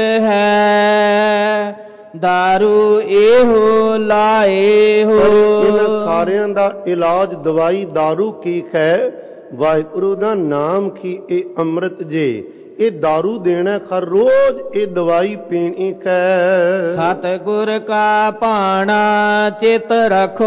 ਹੈ, ਦਾਰੂ ਇਹੋ ਲਾਏ ਹੋ। ਇਹਨਾਂ ਸਾਰਿਆਂ ਦਾ ਇਲਾਜ ਦਵਾਈ ਦਾਰੂ ਕੀ ਹੈ? ਵਾਹਿਗੁਰੂ ਦਾ ਨਾਮ ਕੀ ਇਹ ਅੰਮ੍ਰਿਤ ਜੇ। ਇਹ ਦਾਰੂ ਦੇਣਾ ਹਰ ਰੋਜ਼, ਇਹ ਦਵਾਈ ਪੀਣੀ ਹੈ। ਸਤਿਗੁਰ ਕਾ ਭਾਣਾ ਚਿਤ ਰਖੋ,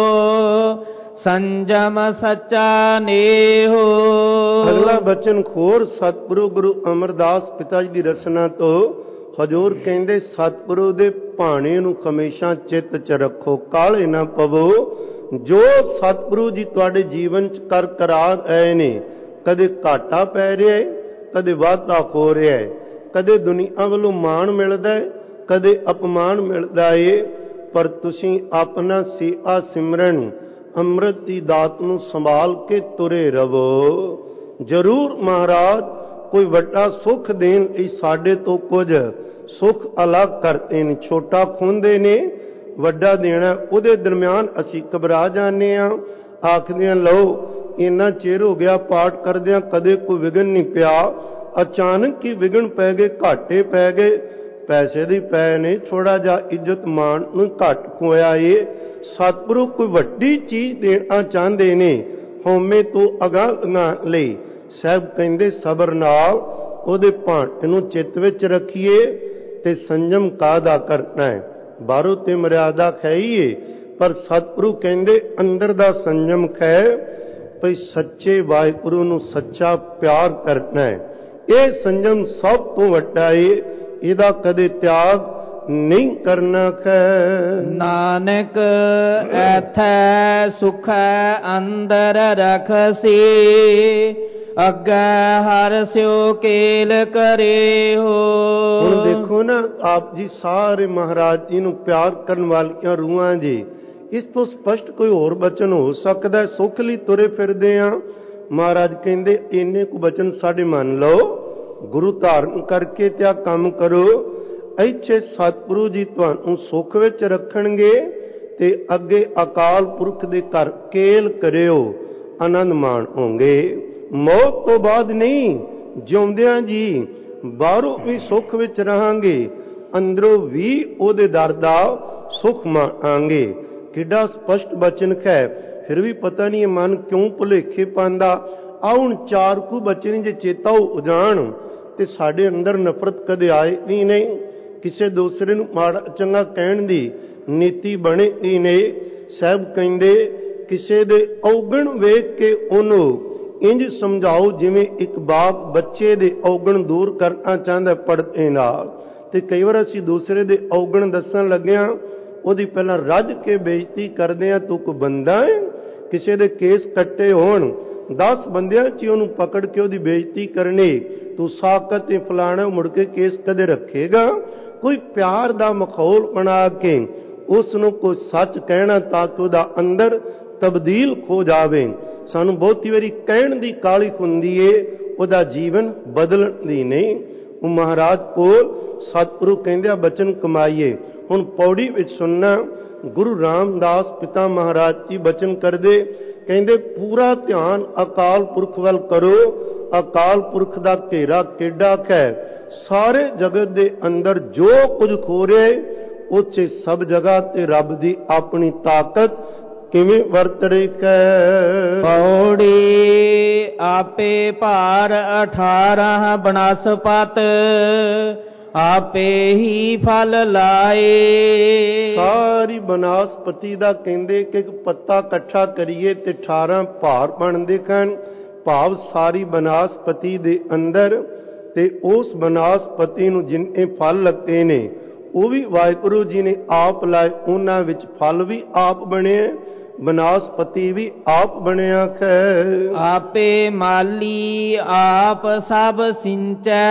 ਸੰਜਮ ਸੱਚਾ ਨੇਹੋ। ਅਗਲਾ ਬਚਨ ਖੋਰ ਸਤਿਗੁਰੂ ਗੁਰੂ ਅਮਰਦਾਸ ਪਿਤਾ ਜੀ ਦੀ ਰਚਨਾ ਤੋਂ ਹਜ਼ੂਰ ਕਹਿੰਦੇ, ਸਤਿਗੁਰੂ ਦੇ ਭਾਣੇ ਨੂੰ ਹਮੇਸ਼ਾ ਚਿੱਤ 'ਚ ਰੱਖੋ, ਕਾਹਲੇ ਨਾ ਪਵੋ। ਜੋ ਸਤਿਗੁਰੂ ਜੀ ਤੁਹਾਡੇ ਜੀਵਨ 'ਚ ਕਰ ਕਰਾ ਰਹੇ ਨੇ, ਕਦੇ ਘਾਟਾ ਪੈ ਰਿਹਾ, ਕਦੇ ਵਾਧਾ ਹੋ ਰਿਹਾ, ਕਦੇ ਦੁਨੀਆ ਵੱਲੋਂ ਮਾਣ ਮਿਲਦਾ, ਕਦੇ ਅਪਮਾਨ ਮਿਲਦਾ ਏ, ਪਰ ਤੁਸੀਂ ਆਪਣਾ ਸੇਵਾ ਸਿਮਰਨ ਅੰਮ੍ਰਿਤ ਦੀ ਦਾਤ ਨੂੰ ਸੰਭਾਲ ਕੇ ਤੁਰੇ ਰਵੋ। ਜ਼ਰੂਰ ਮਹਾਰਾਜ ਕੋਈ ਵੱਡਾ ਸੁੱਖ ਦੇਣ ਲਈ ਸਾਡੇ ਤੋਂ ਕੁਝ ਸੁੱਖ ਅਲੱਗ ਕਰਦੇ ਨੇ, ਛੋਟਾ ਖੁੰਦੇ ਨੇ, ਵੱਡਾ ਦੇਣਾ ਉਹਦੇ ਦਰਮਿਆਨ ਅਸੀਂ ਘਬਰਾ ਜਾਂਦੇ ਹਾਂ, ਆਖਦੇ ਲਓ ਇੰਨਾ ਚਿਰ ਹੋ ਗਿਆ ਪਾਠ ਕਰਦਿਆਂ ਕਦੇ ਕੋਈ ਵਿਘਨ ਨਹੀਂ ਪਿਆ, ਅਚਾਨਕ ਹੀ ਵਿਘਨ ਪੈ ਗਏ, ਘਾਟੇ ਪੈ ਗਏ। ਪੈਸੇ ਦੇ ਪੈ ਨੇ, ਥੋੜਾ ਜਿਹਾ ਇੱਜ਼ਤ ਮਾਣ ਨੂੰ ਘੱਟ ਖੋਇਆ ਏ। ਸਤਿਗੁਰੂ ਕੋਈ ਵੱਡੀ ਚੀਜ਼ ਦੇਣਾ ਚਾਹੁੰਦੇ ਨੇ, ਹਉਮੈ ਤੋਂ ਅਗਾਂਹ ਲਈ। ਸਾਹਿਬ ਕਹਿੰਦੇ ਸਬਰ ਨਾਲ ਉਹਦੇ ਭਾਣੇ ਨੂੰ ਚਿੱਤ ਵਿੱਚ ਰੱਖੀਏ ਤੇ ਸੰਜਮ ਕਾਹਦਾ ਕਰਨਾ ਹੈ। ਬਾਹਰੋਂ ਤੇ ਮਰਿਆਦਾ ਖਾਈਏ, ਪਰ ਸਤਿਗੁਰੂ ਕਹਿੰਦੇ ਅੰਦਰ ਦਾ ਸੰਜਮ ਖੈ ਭਈ ਸੱਚੇ ਵਾਹਿਗੁਰੂ ਨੂੰ ਸੱਚਾ ਪਿਆਰ ਕਰਨਾ ਹੈ। ਇਹ ਸੰਜਮ ਸਭ ਤੋਂ ਵੱਡਾ ਏ, ਇਹਦਾ ਕਦੇ ਤਿਆਗ ਨਹੀਂ ਕਰਨਾ ਹੈ। ਨਾਨਕ ਐਥੈ ਸੁਖੈ ਅੰਦਰ ਰਖਸੀ, ਅੱਗੇ ਹਰਿ ਸਿਉ ਕੇਲ ਕਰੇ ਹੋ। ਹੁਣ ਦੇਖੋ ਨਾ, ਆਪ ਜੀ ਸਾਰੇ ਮਹਾਰਾਜ ਜੀ ਨੂੰ ਪਿਆਰ ਕਰਨ ਵਾਲੀਆਂ ਰੂਹਾਂ ਜੀ, ਇਸ ਤੋਂ ਸਪਸ਼ਟ ਕੋਈ ਹੋਰ ਬਚਨ ਹੋ ਸਕਦਾ? ਸੁੱਖ ਲਈ ਤੁਰੇ ਫਿਰਦੇ ਆ। ਮਹਾਰਾਜ ਕਹਿੰਦੇ ਇੰਨੇ ਕੁ ਬਚਨ ਸਾਡੇ ਮੰਨ ਲਓ, ਗੁਰੂ ਧਾਰਨ ਕਰਕੇ ਤੇ ਆ ਕੰਮ ਕਰੋ। ਇੱਥੇ ਸਤਿਗੁਰੂ ਜੀ ਤੁਹਾਨੂੰ ਸੁੱਖ ਵਿੱਚ ਰੱਖਣਗੇ ਤੇ ਅੱਗੇ ਅਕਾਲ ਪੁਰਖ ਦੇ ਘਰ ਕੇਲ ਕਰਿਓ, ਆਨੰਦ ਮਾਣੋਗੇ। ਮੌਤ ਤੋਂ ਬਾਅਦ ਨਹੀਂ, ਜਿਉਂਦਿਆਂ ਜੀ ਬਾਹਰੋਂ ਵੀ ਸੁੱਖ ਵਿੱਚ ਰਹਾਂਗੇ, ਅੰਦਰੋਂ ਵੀ ਉਹਦੇ ਦਰ ਦਾ ਸੁੱਖ ਮਾਣਾਂਗੇ। ਕਿੱਡਾ ਸਪਸ਼ਟ ਬਚਨ ਹੈ। ਫਿਰ ਵੀ ਪਤਾ ਨਹੀਂ ਇਹ ਮਨ ਕਿਉਂ ਭੁਲੇਖੇ ਪਾਉਂਦਾ। ਆਹ ਹੁਣ ਚਾਰ ਕੁ ਬਚਨ ਜੇ ਚੇਤਾ ਹੋ ਜਾਣ ਤੇ ਸਾਡੇ ਅੰਦਰ ਨਫ਼ਰਤ ਕਦੇ ਆਏ ਹੀ ਨਹੀਂ, ਕਿਸੇ ਦੂਸਰੇ ਨੂੰ ਮਾੜਾ ਚੰਗਾ ਕਹਿਣ ਦੀ ਨੀਤੀ ਬਣੇ ਹੀ ਨਹੀਂ। ਸਾਹਿਬ ਕਹਿੰਦੇ ਕਿਸੇ ਦੇ ਔਗਣ ਵੇਖ ਕੇ ਉਹਨੂੰ ਇੰਜ ਸਮਝਾਓ ਜਿਵੇਂ ਇੱਕ ਬਾਪ ਬੱਚੇ ਦੇ ਔਗਣ ਦੂਰ ਕਰਨਾ ਚਾਹੁੰਦਾ ਪੜ੍ਹਦੇ ਨਾਲ। ਤੇ ਕਈ ਵਾਰ ਅਸੀਂ ਦੂਸਰੇ ਦੇ ਔਗਣ ਦੱਸਣ ਲੱਗਿਆ, ਉਹਦੀ ਪਹਿਲਾਂ ਰੱਜ ਕੇ ਬੇਇੱਜ਼ਤੀ ਕਰਦੇ ਆ। ਤੂੰ ਕੋ ਬੰਦਾ ਹੈ? ਕਿਸੇ ਦੇ ਕੇਸ ਕੱਟੇ ਹੋਣ 10 ਬੰਦਿਆਂ 'ਚ ਉਹਨੂੰ ਪਕੜ ਕੇ ਉਹਦੀ ਬੇਇੱਜ਼ਤੀ ਕਰਨੀ, ਤੂੰ ਸਾਕਤ ਤੇ ਫਲਾਣਾ, ਮੁੜ ਕੇ ਕੇਸ ਕਦੇ ਰੱਖੇਗਾ? ਕੋਈ ਪਿਆਰ ਦਾ ਮਾਹੌਲ ਬਣਾ ਕੇ ਉਸ ਨੂੰ ਕੋਈ ਸੱਚ ਕਹਿਣਾ ਤਾਂ ਕਿ ਉਹਦਾ ਅੰਦਰ ਤਬਦੀਲ ਹੋ ਜਾਵੇ। ਸਾਨੂੰ ਬਹੁਤੀ ਵਾਰੀ ਕਹਿਣ ਦੀ ਕਾਹਲੀ ਹੁੰਦੀ ਏ, ਉਹਦਾ ਜੀਵਨ ਬਦਲਣ ਦੀ ਨਹੀਂ। ਉਹ ਮਹਾਰਾਜ ਕੋਲ ਸਤਿਗੁਰੂ ਕਹਿੰਦੇ ਆ ਬਚਨ ਕਮਾਈਏ। ਹੁਣ ਪੌੜੀ ਵਿੱਚ ਸੁਣਨਾ, ਗੁਰੂ ਰਾਮਦਾਸ ਪਿਤਾ ਮਹਾਰਾਜ ਜੀ ਬਚਨ ਕਰਦੇ, ਕਹਿੰਦੇ ਪੂਰਾ ਧਿਆਨ ਅਕਾਲ ਪੁਰਖ ਵੱਲ ਕਰੋ। ਅਕਾਲ ਪੁਰਖ ਦਾ ਘੇਰਾ ਕਿੱਡਾ ਹੈ, ਸਾਰੇ ਜਗਤ ਦੇ ਅੰਦਰ ਜੋ ਕੁਝ ਹੋ ਰਿਹਾ ਉੱਥੇ ਸਭ ਜਗ੍ਹਾ ਤੇ ਰੱਬ ਦੀ ਆਪਣੀ ਤਾਕਤ ਕਿਵੇਂ ਵਰਤ ਰਹੀ ਹੈ। ਪੌੜੀ ਆਪੇ ਭਾਰ 18 ਬਨਸਪਤ, ਆਪੇ ਹੀ ਫਲ ਲਾਏ। ਸਾਰੀ ਬਨਸਪਤੀ ਦਾ ਕਹਿੰਦੇ ਕਿ ਇੱਕ ਪੱਤਾ ਇਕੱਠਾ ਕਰੀਏ ਤੇ 18 ਭਾਰ ਬਣਦੇ ਹਨ। ਭਾਵ ਸਾਰੀ ਬਨਸਪਤੀ ਦੇ ਅੰਦਰ, ਤੇ ਉਸ ਬਨਸਪਤੀ ਨੂੰ ਜਿੰਨੇ ਫਲ ਲੱਗੇ ਨੇ ਉਹ ਵੀ ਵਾਹਿਗੁਰੂ ਜੀ ਨੇ ਆਪ ਲਾਏ। ਉਹਨਾਂ ਵਿੱਚ ਫਲ ਵੀ ਆਪ ਬਣੇ, ਬਨਸਪਤੀ ਵੀ ਆਪ ਬਣਿਆ ਹੈ। ਆਪੇ ਮਾਲੀ ਆਪ ਸਭ ਸਿੰਚੈ,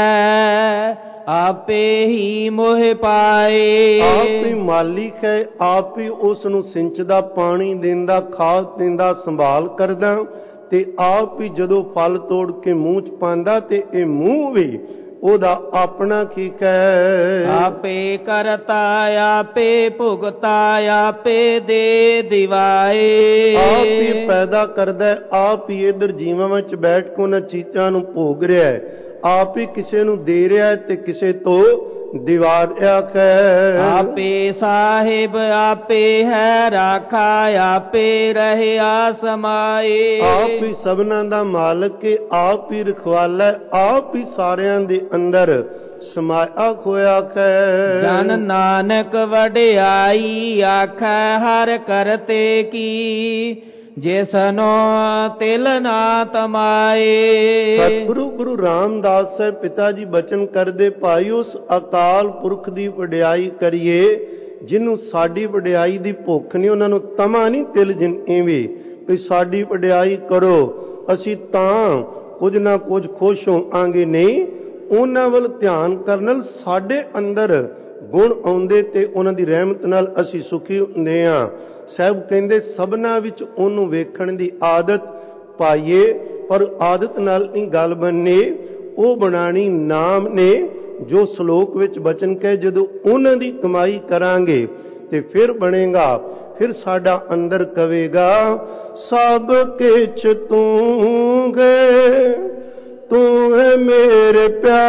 ਆਪੇ ਹੀ ਮੋਹ ਪਾਏ। ਆਪ ਹੀ ਮਾਲਿਕ ਹੈ, ਆਪ ਹੀ ਉਸ ਨੂੰ ਸਿੰਚਦਾ, ਪਾਣੀ ਦਿੰਦਾ, ਖਾਦ ਦਿੰਦਾ, ਸੰਭਾਲ ਕਰਦਾ, ਤੇ ਆਪ ਹੀ ਜਦੋਂ ਫਲ ਤੋੜ ਕੇ ਮੂੰਹ 'ਚ ਪਾਉਂਦਾ ਤੇ ਇਹ ਮੂੰਹ ਵੀ ਉਹਦਾ ਆਪਣਾ ਕੀ ਹੈ। ਆਪੇ ਕਰਤਾ ਆਪੇ ਭੁਗਤਾ, ਆਪੇ ਦੇ ਦਿਵਾਏ। ਆਪ ਹੀ ਪੈਦਾ ਕਰਦਾ, ਆਪ ਹੀ ਇਧਰ ਜੀਵਾਂ ਵਿੱਚ ਬੈਠ ਕੇ ਉਹਨਾਂ ਚੀਜ਼ਾਂ ਨੂੰ ਭੋਗ ਰਿਹਾ ਹੈ। ਆਪ ਹੀ ਕਿਸੇ ਨੂੰ ਦੇ ਰਿਹਾ ਤੇ ਕਿਸੇ ਤੋਂ ਦਿਵਾ ਰਿਹਾ ਹੈ। ਆਪੇ ਸਾਹਿਬ ਆਪੇ ਹੈ ਰਾਖਾ, ਆਪੇ ਰਹਿਆ ਸਮਾਏ। ਆਪ ਹੀ ਸਭਨਾਂ ਦਾ ਮਾਲਕ ਹੈ, ਆਪ ਹੀ ਰਖਵਾਲਾ, ਆਪ ਹੀ ਸਾਰਿਆਂ ਦੇ ਅੰਦਰ ਸਮਾਇਆ ਹੋਇਆ ਹੈ। ਜਨ ਨਾਨਕ ਵਡਿਆਈ ਆਖੈ ਹਰ ਕਰਤੇ ਕੀ, ਜਿਸਨੋ ਤਿਲ ਨਾ ਤਮਾਏ। ਸਤਿਗੁਰੂ ਗੁਰੂ ਰਾਮਦਾਸ ਸਾਹਿਬ ਪਿਤਾ ਜੀ ਬਚਨ ਕਰਦੇ, ਭਾਈ ਉਸ ਅਕਾਲ ਪੁਰਖ ਦੀ ਵਡਿਆਈ ਕਰੀਏ ਜਿਹਨੂੰ ਸਾਡੀ ਵਡਿਆਈ ਦੀ ਭੁੱਖ ਨਹੀਂ, ਉਹਨਾਂ ਨੂੰ ਤਮਾ ਨਹੀਂ ਤਿਲ ਜਿਵੇਂ ਵੀ ਸਾਡੀ ਵਡਿਆਈ ਕਰੋ, ਅਸੀਂ ਤਾਂ ਕੁਝ ਨਾ ਕੁਝ ਖੁਸ਼ ਹੋਵਾਂਗੇ। ਨਹੀਂ, ਉਹਨਾਂ ਵੱਲ ਧਿਆਨ ਕਰਨ ਨਾਲ ਸਾਡੇ ਅੰਦਰ ਗੁਣ ਆਉਂਦੇ ਤੇ ਉਹਨਾਂ ਦੀ ਰਹਿਮਤ ਨਾਲ ਅਸੀਂ ਸੁਖੀ ਹੁੰਦੇ ਹਾਂ। ਸਾਹਿਬ ਕਹਿੰਦੇ ਸਭਨਾਂ ਵਿੱਚ ਉਹਨੂੰ ਵੇਖਣ ਦੀ ਆਦਤ ਪਾਈਏ, ਪਰ ਆਦਤ ਨਾਲ ਨਹੀਂ ਗੱਲ ਬਣਨੀ, ਉਹ ਬਣਾਣੀ ਨਾਮ ਨੇ। ਜੋ ਸ਼ਲੋਕ ਵਿੱਚ ਬਚਨ ਕਹੇ, ਜਦੋਂ ਉਹਨਾਂ ਦੀ ਕਮਾਈ ਕਰਾਂਗੇ ਤੇ ਫਿਰ ਬਣੇਗਾ। ਫਿਰ ਸਾਡਾ ਅੰਦਰ ਕਵੇਗਾ ਸਭ ਕਿਛ ਤੂੰ ਹੈ, ਤੂੰ ਹੈ ਮੇਰੇ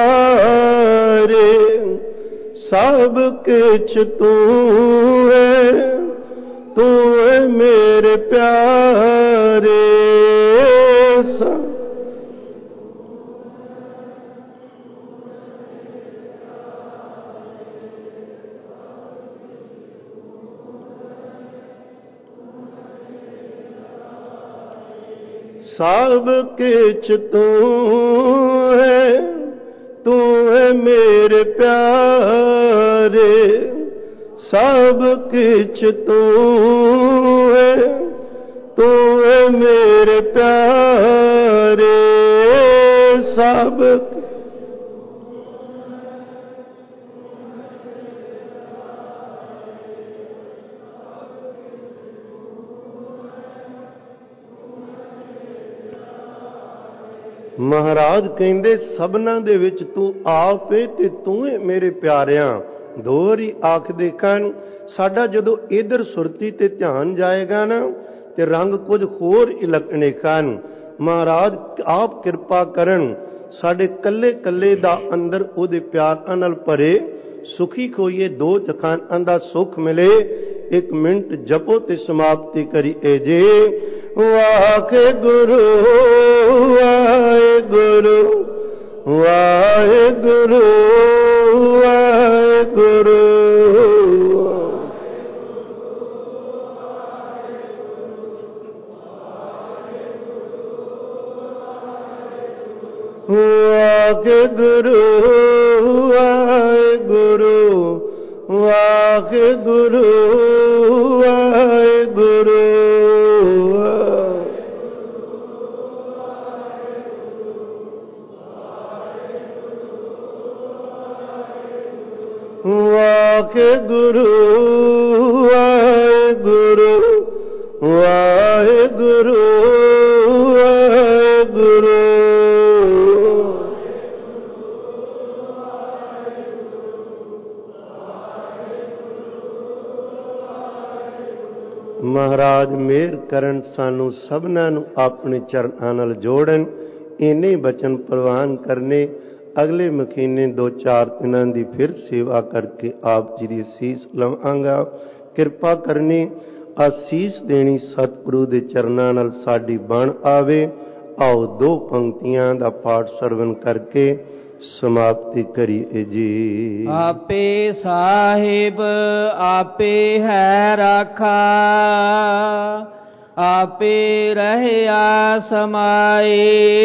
ਪਿਆਰੇ, ਸਭ ਕਿਛ ਤੂੰ ਹੈ, ਤੂੰ ਹੈ ਮੇਰੇ ਪਿਆਰੇ। ਸਭ ਕਿਛ ਤੂੰ ਹੈ, ਤੂੰ ਹੈ ਮੇਰੇ ਪਿਆਰੇ, ਸਭ ਕਿਛ ਤੂੰ ਹੈ, ਤੂੰ ਹੈ ਮੇਰੇ ਪਿਆਰੇ। ਸਭ ਮਹਾਰਾਜ ਕਹਿੰਦੇ ਸਭਨਾਂ ਦੇ ਵਿੱਚ ਤੂੰ ਆਪ ਏ ਤੇ ਤੂੰ ਏ ਮੇਰੇ ਪਿਆਰਿਆਂ। ਦੋ ਵਾਰੀ ਆਖਦੇ ਹਨ। ਸਾਡਾ ਜਦੋਂ ਇਧਰ ਸੁਰਤੀ ਤੇ ਧਿਆਨ ਜਾਏਗਾ ਨਾ ਤੇ ਰੰਗ ਕੁਝ ਹੋਰ ਹੀ ਲੱਗਣੇ ਹਨ। ਮਹਾਰਾਜ ਆਪ ਕਿਰਪਾ ਕਰਨ, ਸਾਡੇ ਕੱਲੇ ਕੱਲੇ ਦਾ ਅੰਦਰ ਉਹਦੇ ਪਿਆਰਾਂ ਨਾਲ ਭਰੇ, ਸੁਖੀ ਹੋਈਏ, ਦੋ ਜਹਾਨਾਂ ਦਾ ਸੁਖ ਮਿਲੇ। 1 ਮਿੰਟ ਜਪੋ ਤੇ ਸਮਾਪਤੀ ਕਰੀਏ ਜੇ। ਵਾਹਿਗੁਰੂ ਵਾਹਿਗੁਰੂ ਵਾਹਿਗੁਰੂ ਵਾਹਿਗੁਰੂ ਵਾਹਿਗੁਰੂ ਵਾਹਿਗੁਰੂ ਵਾਹਿਗੁਰੂ ਵਾਹਿਗੁਰੂ। ਵਾਹਿਗੁਰੂ ਵਾਹਿਗੁਰੂ ਵਾਹਿਗੁਰੂ ਵਾਹਿਗੁਰੂ। ਮਹਾਰਾਜ ਮਿਹਰ ਕਰਨ, ਸਾਨੂੰ ਸਭਨਾਂ ਨੂੰ ਆਪਣੇ ਚਰਨਾਂ ਨਾਲ ਜੋੜਨ। ਇੰਨੇ ਬਚਨ ਪ੍ਰਵਾਨ ਕਰਨੇ। ਅਗਲੇ ਮਹੀਨੇ 2-4 ਦਿਨਾਂ ਦੀ ਫਿਰ ਸੇਵਾ ਕਰਕੇ ਆਪ ਜੀ ਦੀ ਅਸੀਸ ਲਵਾਂਗਾ। ਕਿਰਪਾ ਕਰਨੀ, ਅਸੀਸ ਦੇਣੀ ਸਤਿਗੁਰੂ ਦੇ ਚਰਨਾਂ ਨਾਲ ਸਾਡੀ ਬਣ ਆਵੇ। ਆਓ 2 ਪੰਕਤੀਆਂ ਦਾ ਪਾਠ ਸਰਵਨ ਕਰਕੇ ਸਮਾਪਤੀ ਕਰੀਏ ਜੀ। ਆਪੇ ਸਾਹਿਬ ਆਪੇ ਹੈ ਰਾਖਾ, ਆਪੇ ਰਹਿਆ ਸਮਾਏ।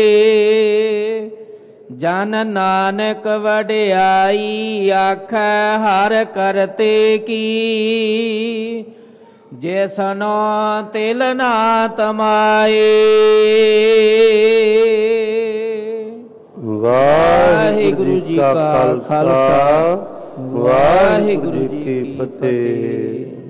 ਜਨ ਨਾਨਕ ਵਡਿਆਈ ਆਖੈ ਹਰ ਕਰਤੇ ਕੀ, ਜਿਸਨੋ ਤਿਲ ਨਾ ਤਮਾਏ। ਵਾਹਿਗੁਰੂ ਜੀ ਕਾ ਖਾਲਸਾ, ਵਾਹਿਗੁਰੂ ਜੀ ਕੀ ਫਤਿਹ।